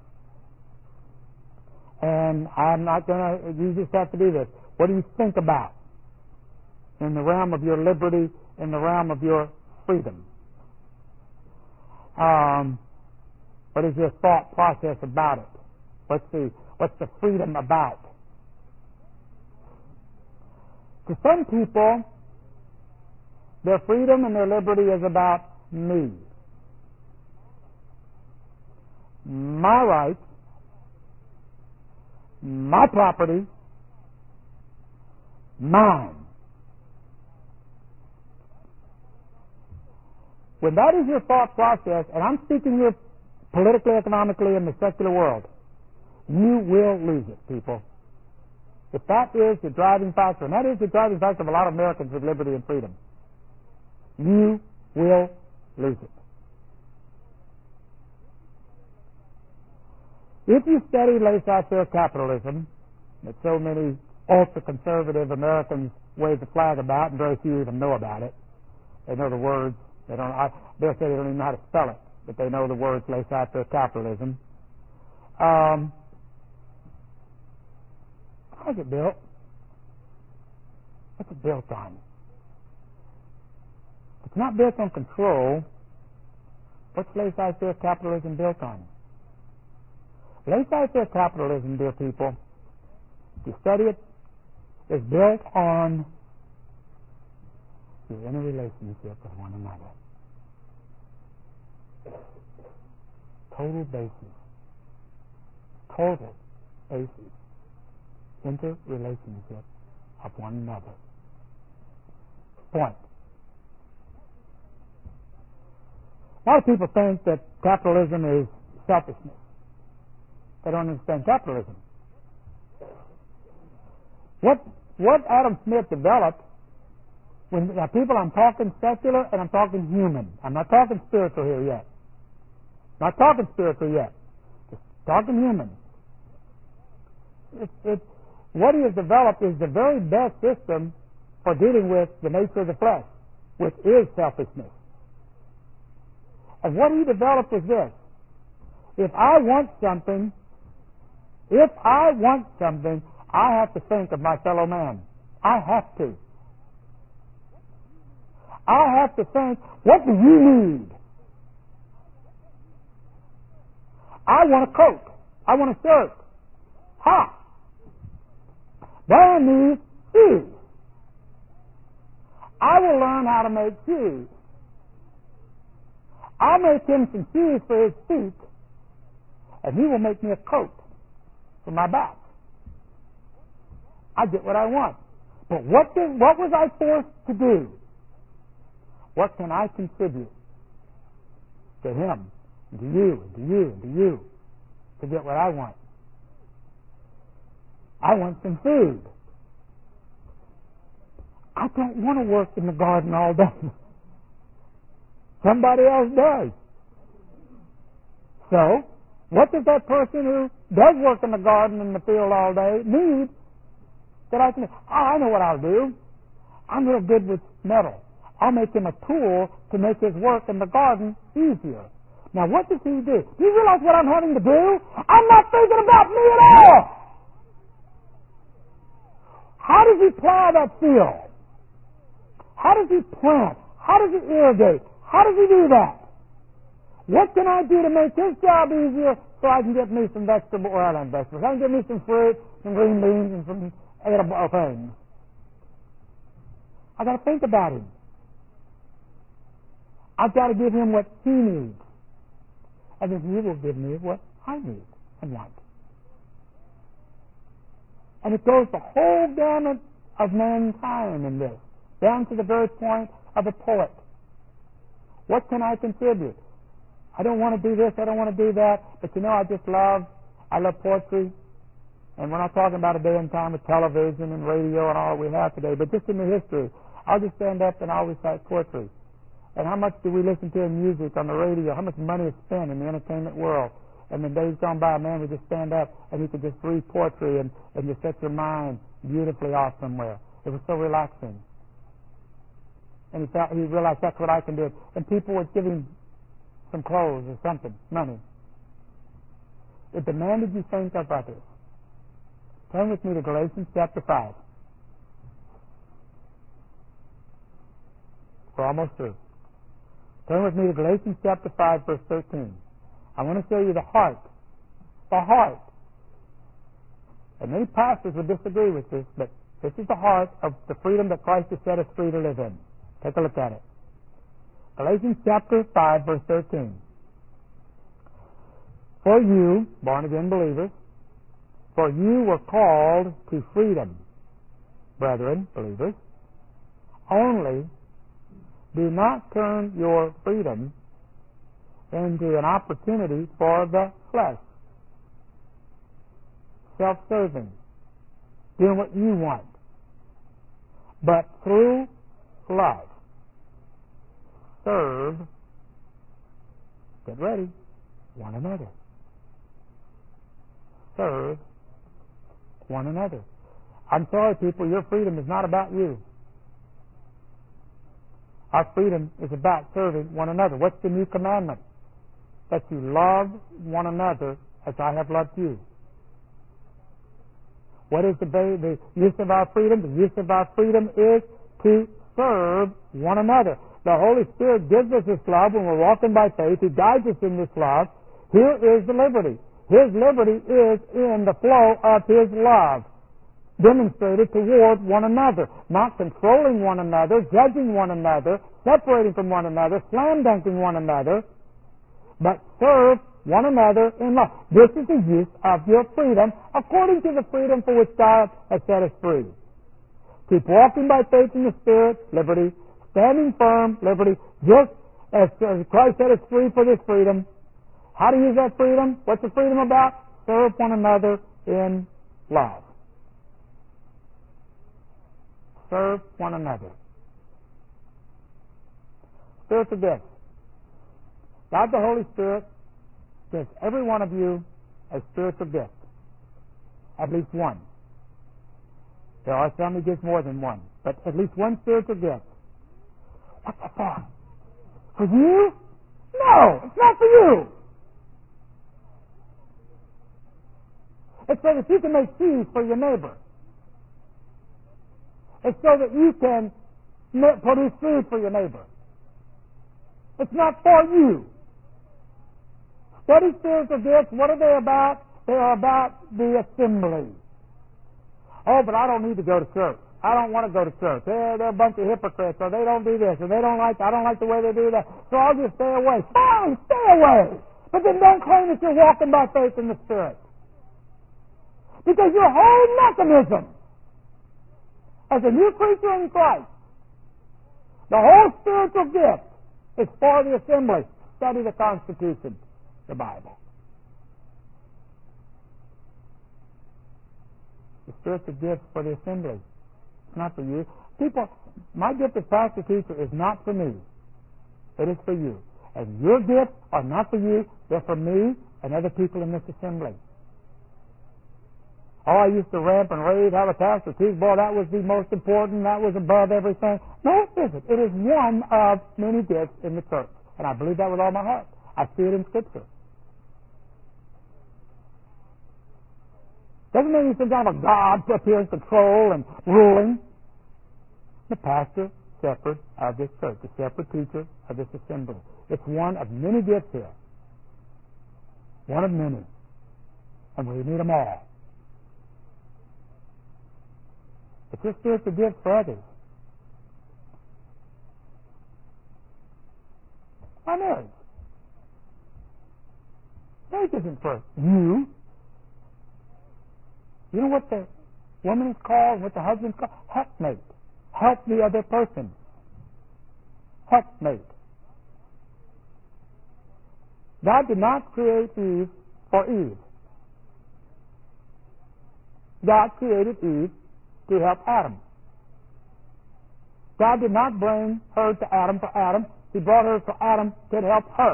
And I'm not going to, you just have to do this. What do you think about in the realm of your liberty, in the realm of your freedom? What is your thought process about it? What's the freedom about? To some people, their freedom and their liberty is about me. My rights, my property, mine. When that is your thought process, and I'm speaking here politically, economically, in the secular world, you will lose it, people. If that is the driving factor, and that is the driving factor of a lot of Americans with liberty and freedom, you will lose it. If you study laissez-faire capitalism, that so many ultra-conservative Americans wave the flag about, and very few even know about it. They know the words. They'll say they don't even know how to spell it, but they know the words laissez-faire capitalism. How's it built? What's it built on? It's not built on control. What's laissez-faire capitalism built on? Laissez-faire capitalism, dear people, if you study it, is built on your inner relationship with one another. Total basis. Total basis. Interrelationship of one another. Point. A lot of people think that capitalism is selfishness. They don't understand capitalism. What Adam Smith developed, now people, I'm talking secular and I'm talking human. I'm not talking spiritual here yet. Not talking spiritual yet. Just talking human. What he has developed is the very best system for dealing with the nature of the flesh, which is selfishness. And what he developed was this. If I want something, I have to think of my fellow man. I have to. I have to think, what do you need? I want a coat. I want a shirt. Ha! Dan needs shoes. I will learn how to make shoes. I'll make him some shoes for his feet, and he will make me a coat for my back. I get what I want. But what was I forced to do? What can I contribute to him, and to you, and to you, and to you, to get what I want? I want some food. I don't want to work in the garden all day. Somebody else does. So, what does that person who does work in the garden and the field all day need that I can... Oh, I know what I'll do. I'm real good with metal. I'll make him a tool to make his work in the garden easier. Now, what does he do? Do you realize what I'm having to do? I'm not thinking about me at all. How does he plow that field? How does he plant? How does he irrigate? How does he do that? What can I do to make his job easier so I can get me some vegetables? Well, not vegetables. I can get me some fruit, some green beans, and some edible things. I've got to think about him. I've got to give him what he needs. And then he will give me what I need and want. And it goes the whole gamut of mankind in this, down to the very point of a poet. What can I contribute? I don't want to do this, I don't want to do that, but you know, I love poetry. And we're not talking about a day and time with television and radio and all we have today, but just in the history, I'll just stand up and I'll recite poetry. And how much do we listen to in music on the radio? How much money is spent in the entertainment world? And in days gone by, a man would just stand up and he could just read poetry and just set your mind beautifully off somewhere. It was so relaxing. And he realized that's what I can do. And people would give him some clothes or something, money. It demanded you think of others. Turn with me to Galatians chapter 5. We're almost through. Turn with me to Galatians chapter 5, verse 13. I want to show you the heart. The heart. And many pastors would disagree with this, but this is the heart of the freedom that Christ has set us free to live in. Take a look at it. Galatians chapter 5, verse 13. For you, born-again believers, for you were called to freedom, brethren, believers. Only do not turn your freedom into an opportunity for the flesh. Self-serving. Doing what you want. But through love. Serve, get ready, one another. Serve one another. I'm sorry, people, your freedom is not about you. Our freedom is about serving one another. What's the new commandment? That you love one another as I have loved you. What is the use of our freedom? The use of our freedom is to serve one another. The Holy Spirit gives us this love when we're walking by faith. He guides us in this love. Here is the liberty. His liberty is in the flow of His love, demonstrated toward one another, not controlling one another, judging one another, separating from one another, slam-dunking one another, but serve one another in love. This is the use of your freedom according to the freedom for which God has set us free. Keep walking by faith in the Spirit, liberty. Standing firm, liberty. Just as Christ set us free for this freedom. How to use that freedom? What's the freedom about? Serve one another in love. Serve one another. Spiritual gifts. God the Holy Spirit gives every one of you a spiritual gift. At least one. There are some who gives more than one, but at least one spiritual gift. What's that for? For you? No, it's not for you. It's so that you can make cheese for your neighbor. It's so that you can produce food for your neighbor. It's not for you. Study spiritual gifts. What are they about? They are about the assembly. Oh, but I don't need to go to church. I don't want to go to church. They're a bunch of hypocrites, or they don't do this, or I don't like the way they do that, so I'll just stay away. Fine, stay away. But then don't claim that you're walking by faith in the Spirit. Because your whole mechanism as a new creature in Christ, the whole spiritual gift is for the assembly. Study the Constitution, the Bible. The spiritual gift for the assembly. It's not for you. People, my gift as pastor teacher is not for me. It is for you. And your gifts are not for you. They're for me and other people in this assembly. Oh, I used to rant and rave, have a pastor teach. Boy, that was the most important. That was above everything. No, it isn't. It is one of many gifts in the church. And I believe that with all my heart. I see it in Scripture. Doesn't mean he's some kind of a God up here in control and ruling. The pastor, shepherd of this church, the shepherd teacher of this assembly. It's one of many gifts here. One of many. And we need them all. It's your spiritual gift for others. Why marriage? Marriage isn't for you. You know what the woman is called, what the husband is called? Helpmate. Help the other person. Helpmate. God did not create Eve for Eve. God created Eve to help Adam. God did not bring her to Adam for Adam. He brought her so Adam could help her.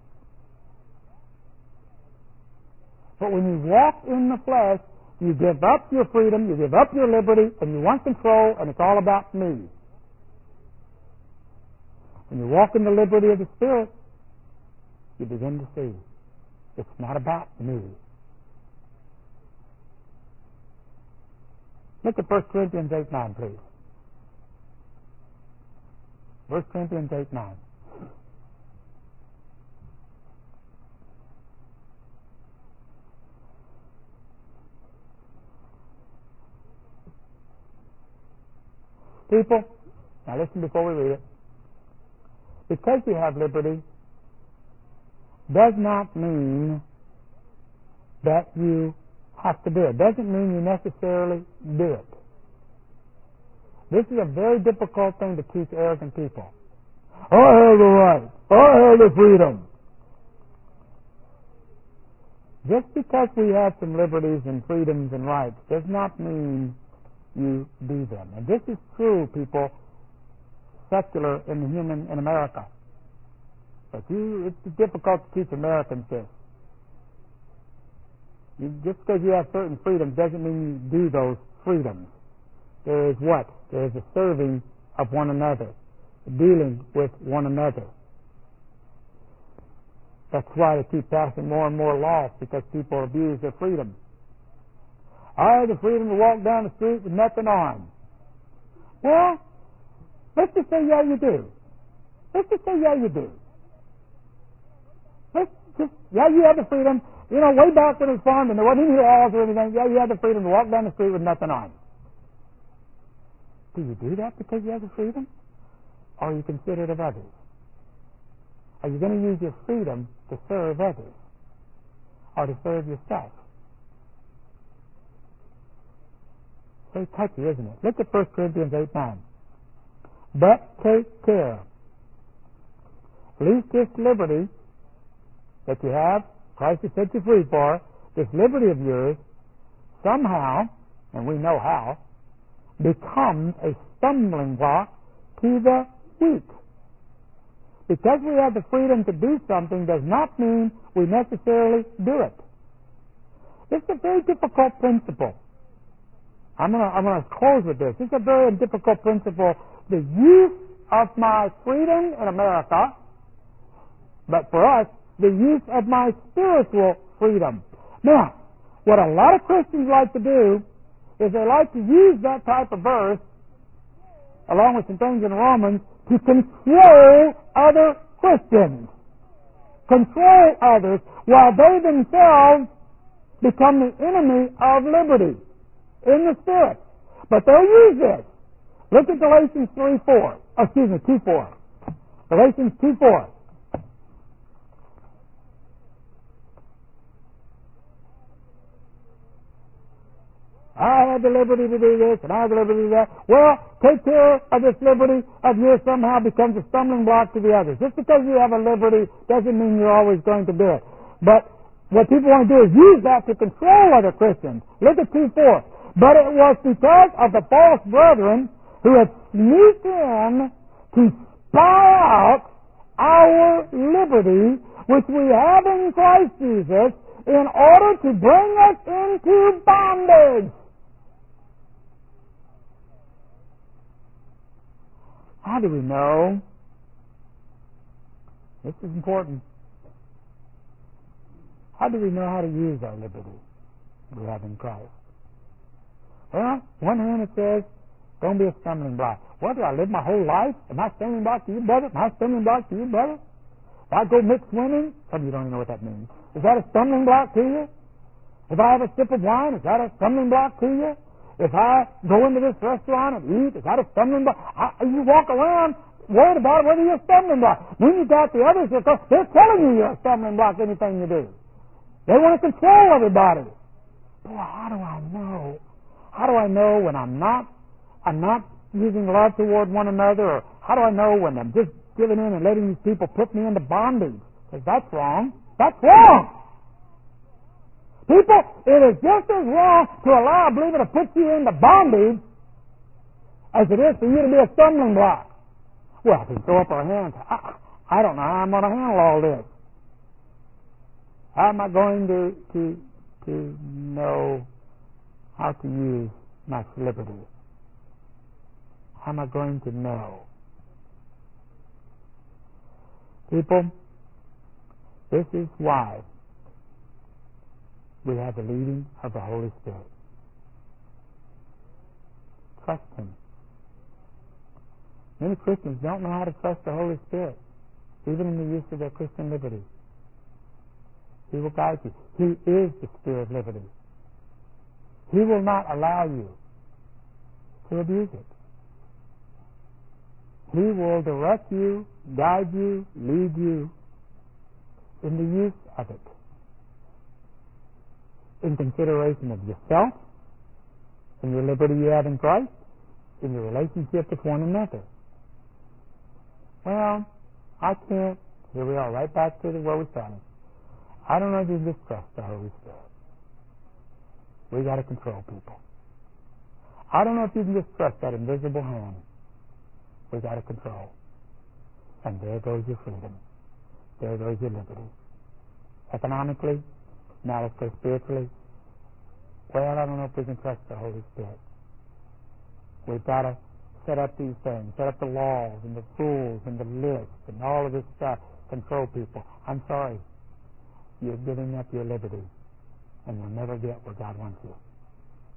But when you walk in the flesh, you give up your freedom, you give up your liberty, and you want control, and it's all about me. When you walk in the liberty of the Spirit, you begin to see it's not about me. Look at 1 Corinthians 8:9, please. 1 Corinthians 8:9. People, now listen before we read it. Because you have liberty does not mean that you have to do it. Doesn't mean you necessarily do it. This is a very difficult thing to teach arrogant people. I have the right. I have the freedom. Just because we have some liberties and freedoms and rights does not mean you do them. And this is true, people, secular in America. But it's difficult to teach Americans this. Just because you have certain freedoms doesn't mean you do those freedoms. There is what? There is a serving of one another, dealing with one another. That's why they keep passing more and more laws, because people abuse their freedom. I have the freedom to walk down the street with nothing on. Well, let's just say, yeah, you do. Let's just say, yeah, you do. Yeah, you have the freedom. You know, way back when it was farmed and there wasn't any laws or anything, yeah, you have the freedom to walk down the street with nothing on. Do you do that because you have the freedom? Or are you considerate of others? Are you going to use your freedom to serve others? Or to serve yourself? Very touchy, isn't it? Look at 1 Corinthians 8:9. But take care, lest this liberty that you have, Christ has set you free for, this liberty of yours, somehow, and we know how, becomes a stumbling block to the weak. Because we have the freedom to do something does not mean we necessarily do it. It's a very difficult principle. I'm going to close with this. It's a very difficult principle. The use of my freedom in America, but for us, the use of my spiritual freedom. Now, what a lot of Christians like to do is they like to use that type of verse, along with some things in Romans, to control other Christians. Control others while they themselves become the enemy of liberty in the Spirit. But they'll use this. Look at Galatians 2:4. Galatians 2:4. I have the liberty to do this, and I have the liberty to do that. Well, take care of this liberty of yours somehow becomes a stumbling block to the others. Just because you have a liberty doesn't mean you're always going to do it. But what people want to do is use that to control other Christians. Look at 2:4. But it was because of the false brethren who had sneaked in to spy out our liberty, which we have in Christ Jesus, in order to bring us into bondage. How do we know? This is important. How do we know how to use our liberty we have in Christ? Well, one hand it says, don't be a stumbling block. What, do I live my whole life? Am I a stumbling block to you, brother? Am I a stumbling block to you, brother? If I go mix swimming, some of you don't even know what that means. Is that a stumbling block to you? If I have a sip of wine, is that a stumbling block to you? If I go into this restaurant and eat, is that a stumbling block? You walk around worried about whether you're a stumbling block. Then you got the others that they're telling you you're a stumbling block anything you do. They want to control everybody. Boy, how do I know? How do I know when I'm not using love toward one another? Or how do I know when I'm just giving in and letting these people put me into bondage? Because that's wrong. That's wrong. People, it is just as wrong to allow a believer to put you into bondage as it is for you to be a stumbling block. Well, we throw up our hands. I don't know how I'm going to handle all this. How am I going to know how to use my liberty? How am I going to know? People, this is why we have the leading of the Holy Spirit. Trust Him. Many Christians don't know how to trust the Holy Spirit, even in the use of their Christian liberty. He will guide you. He is the Spirit of liberty. He will not allow you to abuse it. He will direct you, guide you, lead you in the use of it, in consideration of yourself, in your liberty you have in Christ, in your relationship with one another. Well, I can't. Here we are, right back to where we started. I don't know if you can just trust the Holy Spirit. We got to control people. I don't know if you can just trust that invisible hand. We got to control. And there goes your freedom. There goes your liberty. Economically, now let's go spiritually. Well, I don't know if we can trust the Holy Spirit. We've got to set up these things, set up the laws and the rules and the lists and all of this stuff, control people. I'm sorry. You're giving up your liberty, and you'll never get where God wants you.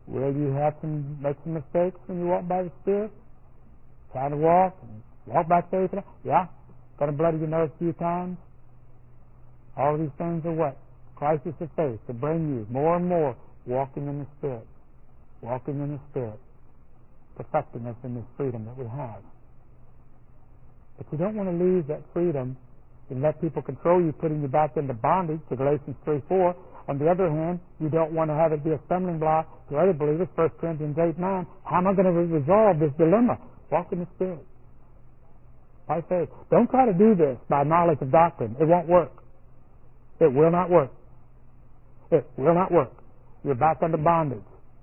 Will you make some mistakes when you walk by the Spirit? Try to walk by faith? Yeah. Going to bloody your nose a few times? All of these things are what? Crisis of faith to bring you more and more walking in the Spirit. Walking in the Spirit. Perfecting us in this freedom that we have. But you don't want to lose that freedom and let people control you, putting you back into bondage, to Galatians 3:4. On the other hand, you don't want to have it be a stumbling block to other believers, 1 Corinthians 8:9. How am I going to resolve this dilemma? Walk in the Spirit. By faith. Don't try to do this by knowledge of doctrine. It won't work. It will not work. It will not work. You're back under bondage.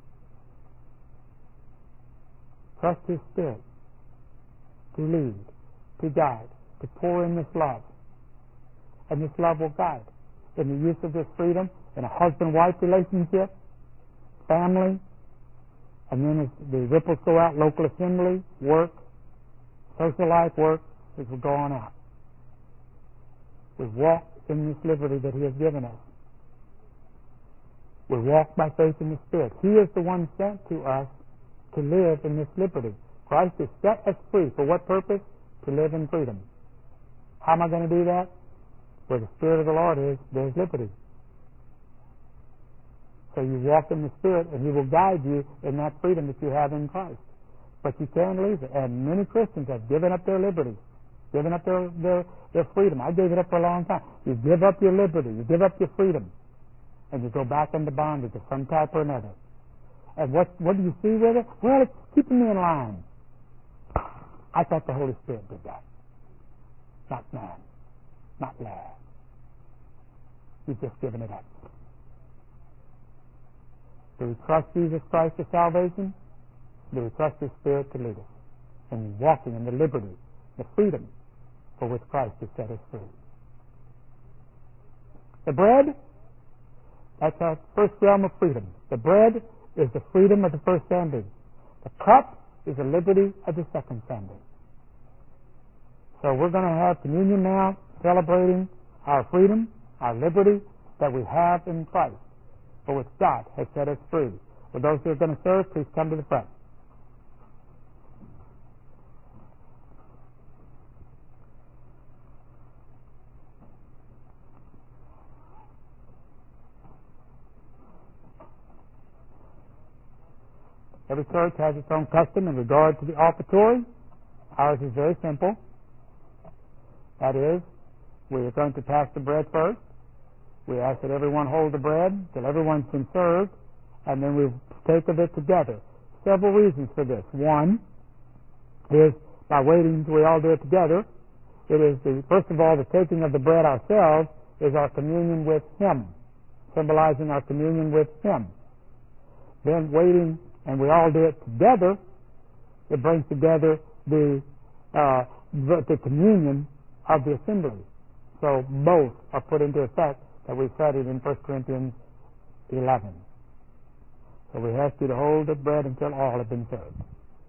Trust His Spirit to lead, to guide, to pour in this love. And this love will guide in the use of this freedom in a husband-wife relationship, family, and then as the ripples go out, local assembly, work, social life, work, as we go on out. We walk in this liberty that He has given us. We walk by faith in the Spirit. He is the one sent to us to live in this liberty. Christ has set us free. For what purpose? To live in freedom. How am I going to do that? Where the Spirit of the Lord is, there's liberty. So you walk in the Spirit, and He will guide you in that freedom that you have in Christ. But you can't lose it. And many Christians have given up their liberty, given up their freedom. I gave it up for a long time. You give up your liberty, you give up your freedom, and you go back into bondage of some type or another. And what do you see with it? Well, it's keeping me in line. I thought the Holy Spirit did that. Not man. Not lad. You've just given it up. Do we trust Jesus Christ for salvation? Do we trust His Spirit to lead us in walking in the liberty, the freedom for which Christ has set us free? The bread, that's our first realm of freedom. The bread is the freedom of the first sanding. The cup is the liberty of the second sanding. So we're going to have communion now, celebrating our freedom, our liberty that we have in Christ, for which God has set us free. For those who are going to serve, please come to the front. Every church has its own custom in regard to the offertory. Ours is very simple. That is, we are going to pass the bread first. We ask that everyone hold the bread till everyone's been served, and then we take of it together. Several reasons for this. One is by waiting until we all do it together. It is first of all, the taking of the bread ourselves is our communion with Him, symbolizing our communion with Him. Then waiting, and we all do it together, it brings together the communion of the assembly. So both are put into effect that we studied in 1 Corinthians 11. So we ask you to hold the bread until all have been served.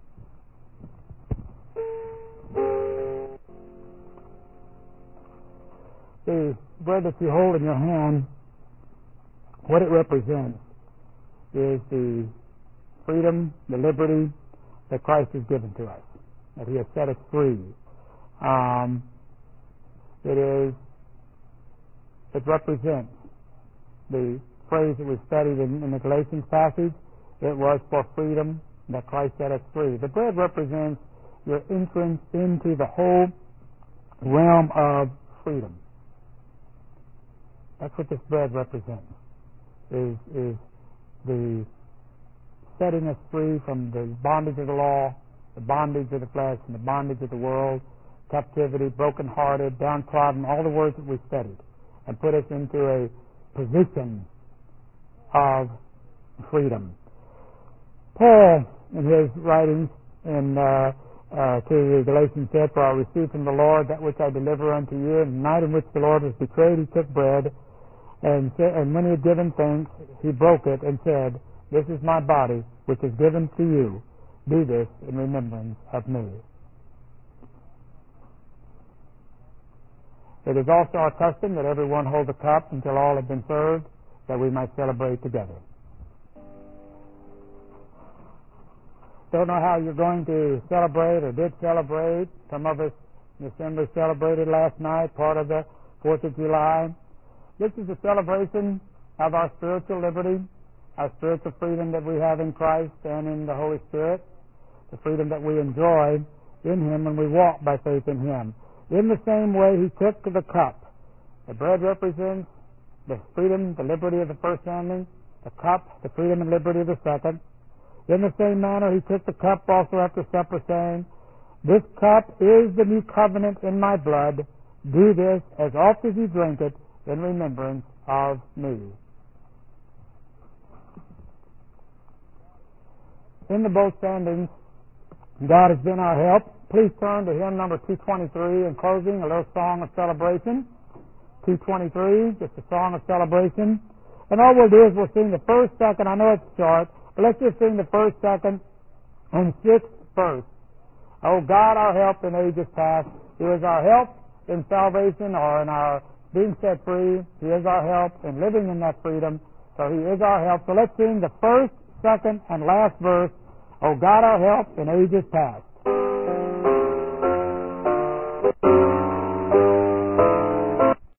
The bread that you hold in your hand, what it represents is the freedom, the liberty that Christ has given to us, that He has set us free. It represents the phrase that we studied in the Galatians passage. It was for freedom that Christ set us free. The bread represents your entrance into the whole realm of freedom. That's what this bread represents, is the setting us free from the bondage of the law, the bondage of the flesh, and the bondage of the world, captivity, brokenhearted, downtrodden, all the words that we studied, and put us into a position of freedom. Paul, in his writings to the Galatians, said, "For I received from the Lord that which I deliver unto you. And the night in which the Lord was betrayed, He took bread, and when He had given thanks, He broke it and said, This is my body, which is given to you. Do this in remembrance of me." It is also our custom that everyone hold the cup until all have been served, that we might celebrate together. Don't know how you're going to celebrate or did celebrate. Some of us in the assembly celebrated last night, part of the 4th of July. This is a celebration of our spiritual liberty, our spiritual freedom that we have in Christ and in the Holy Spirit, the freedom that we enjoy in Him when we walk by faith in Him. In the same way, He took the cup. The bread represents the freedom, the liberty of the first handling, the cup, the freedom and liberty of the second. In the same manner, He took the cup also after supper, saying, "This cup is the new covenant in my blood. Do this as oft as you drink it in remembrance of me." In the both standings, God has been our help. Please turn to hymn number 223 in closing, a little song of celebration. 223, just a song of celebration. And all we'll do is we'll sing the first, second, I know it's short, but let's just sing the first, second, and sixth verse. Oh God, our help in ages past. He is our help in salvation or in our being set free. He is our help in living in that freedom. So He is our help. So let's sing the first, second, and last verse. Oh God, our help in ages past.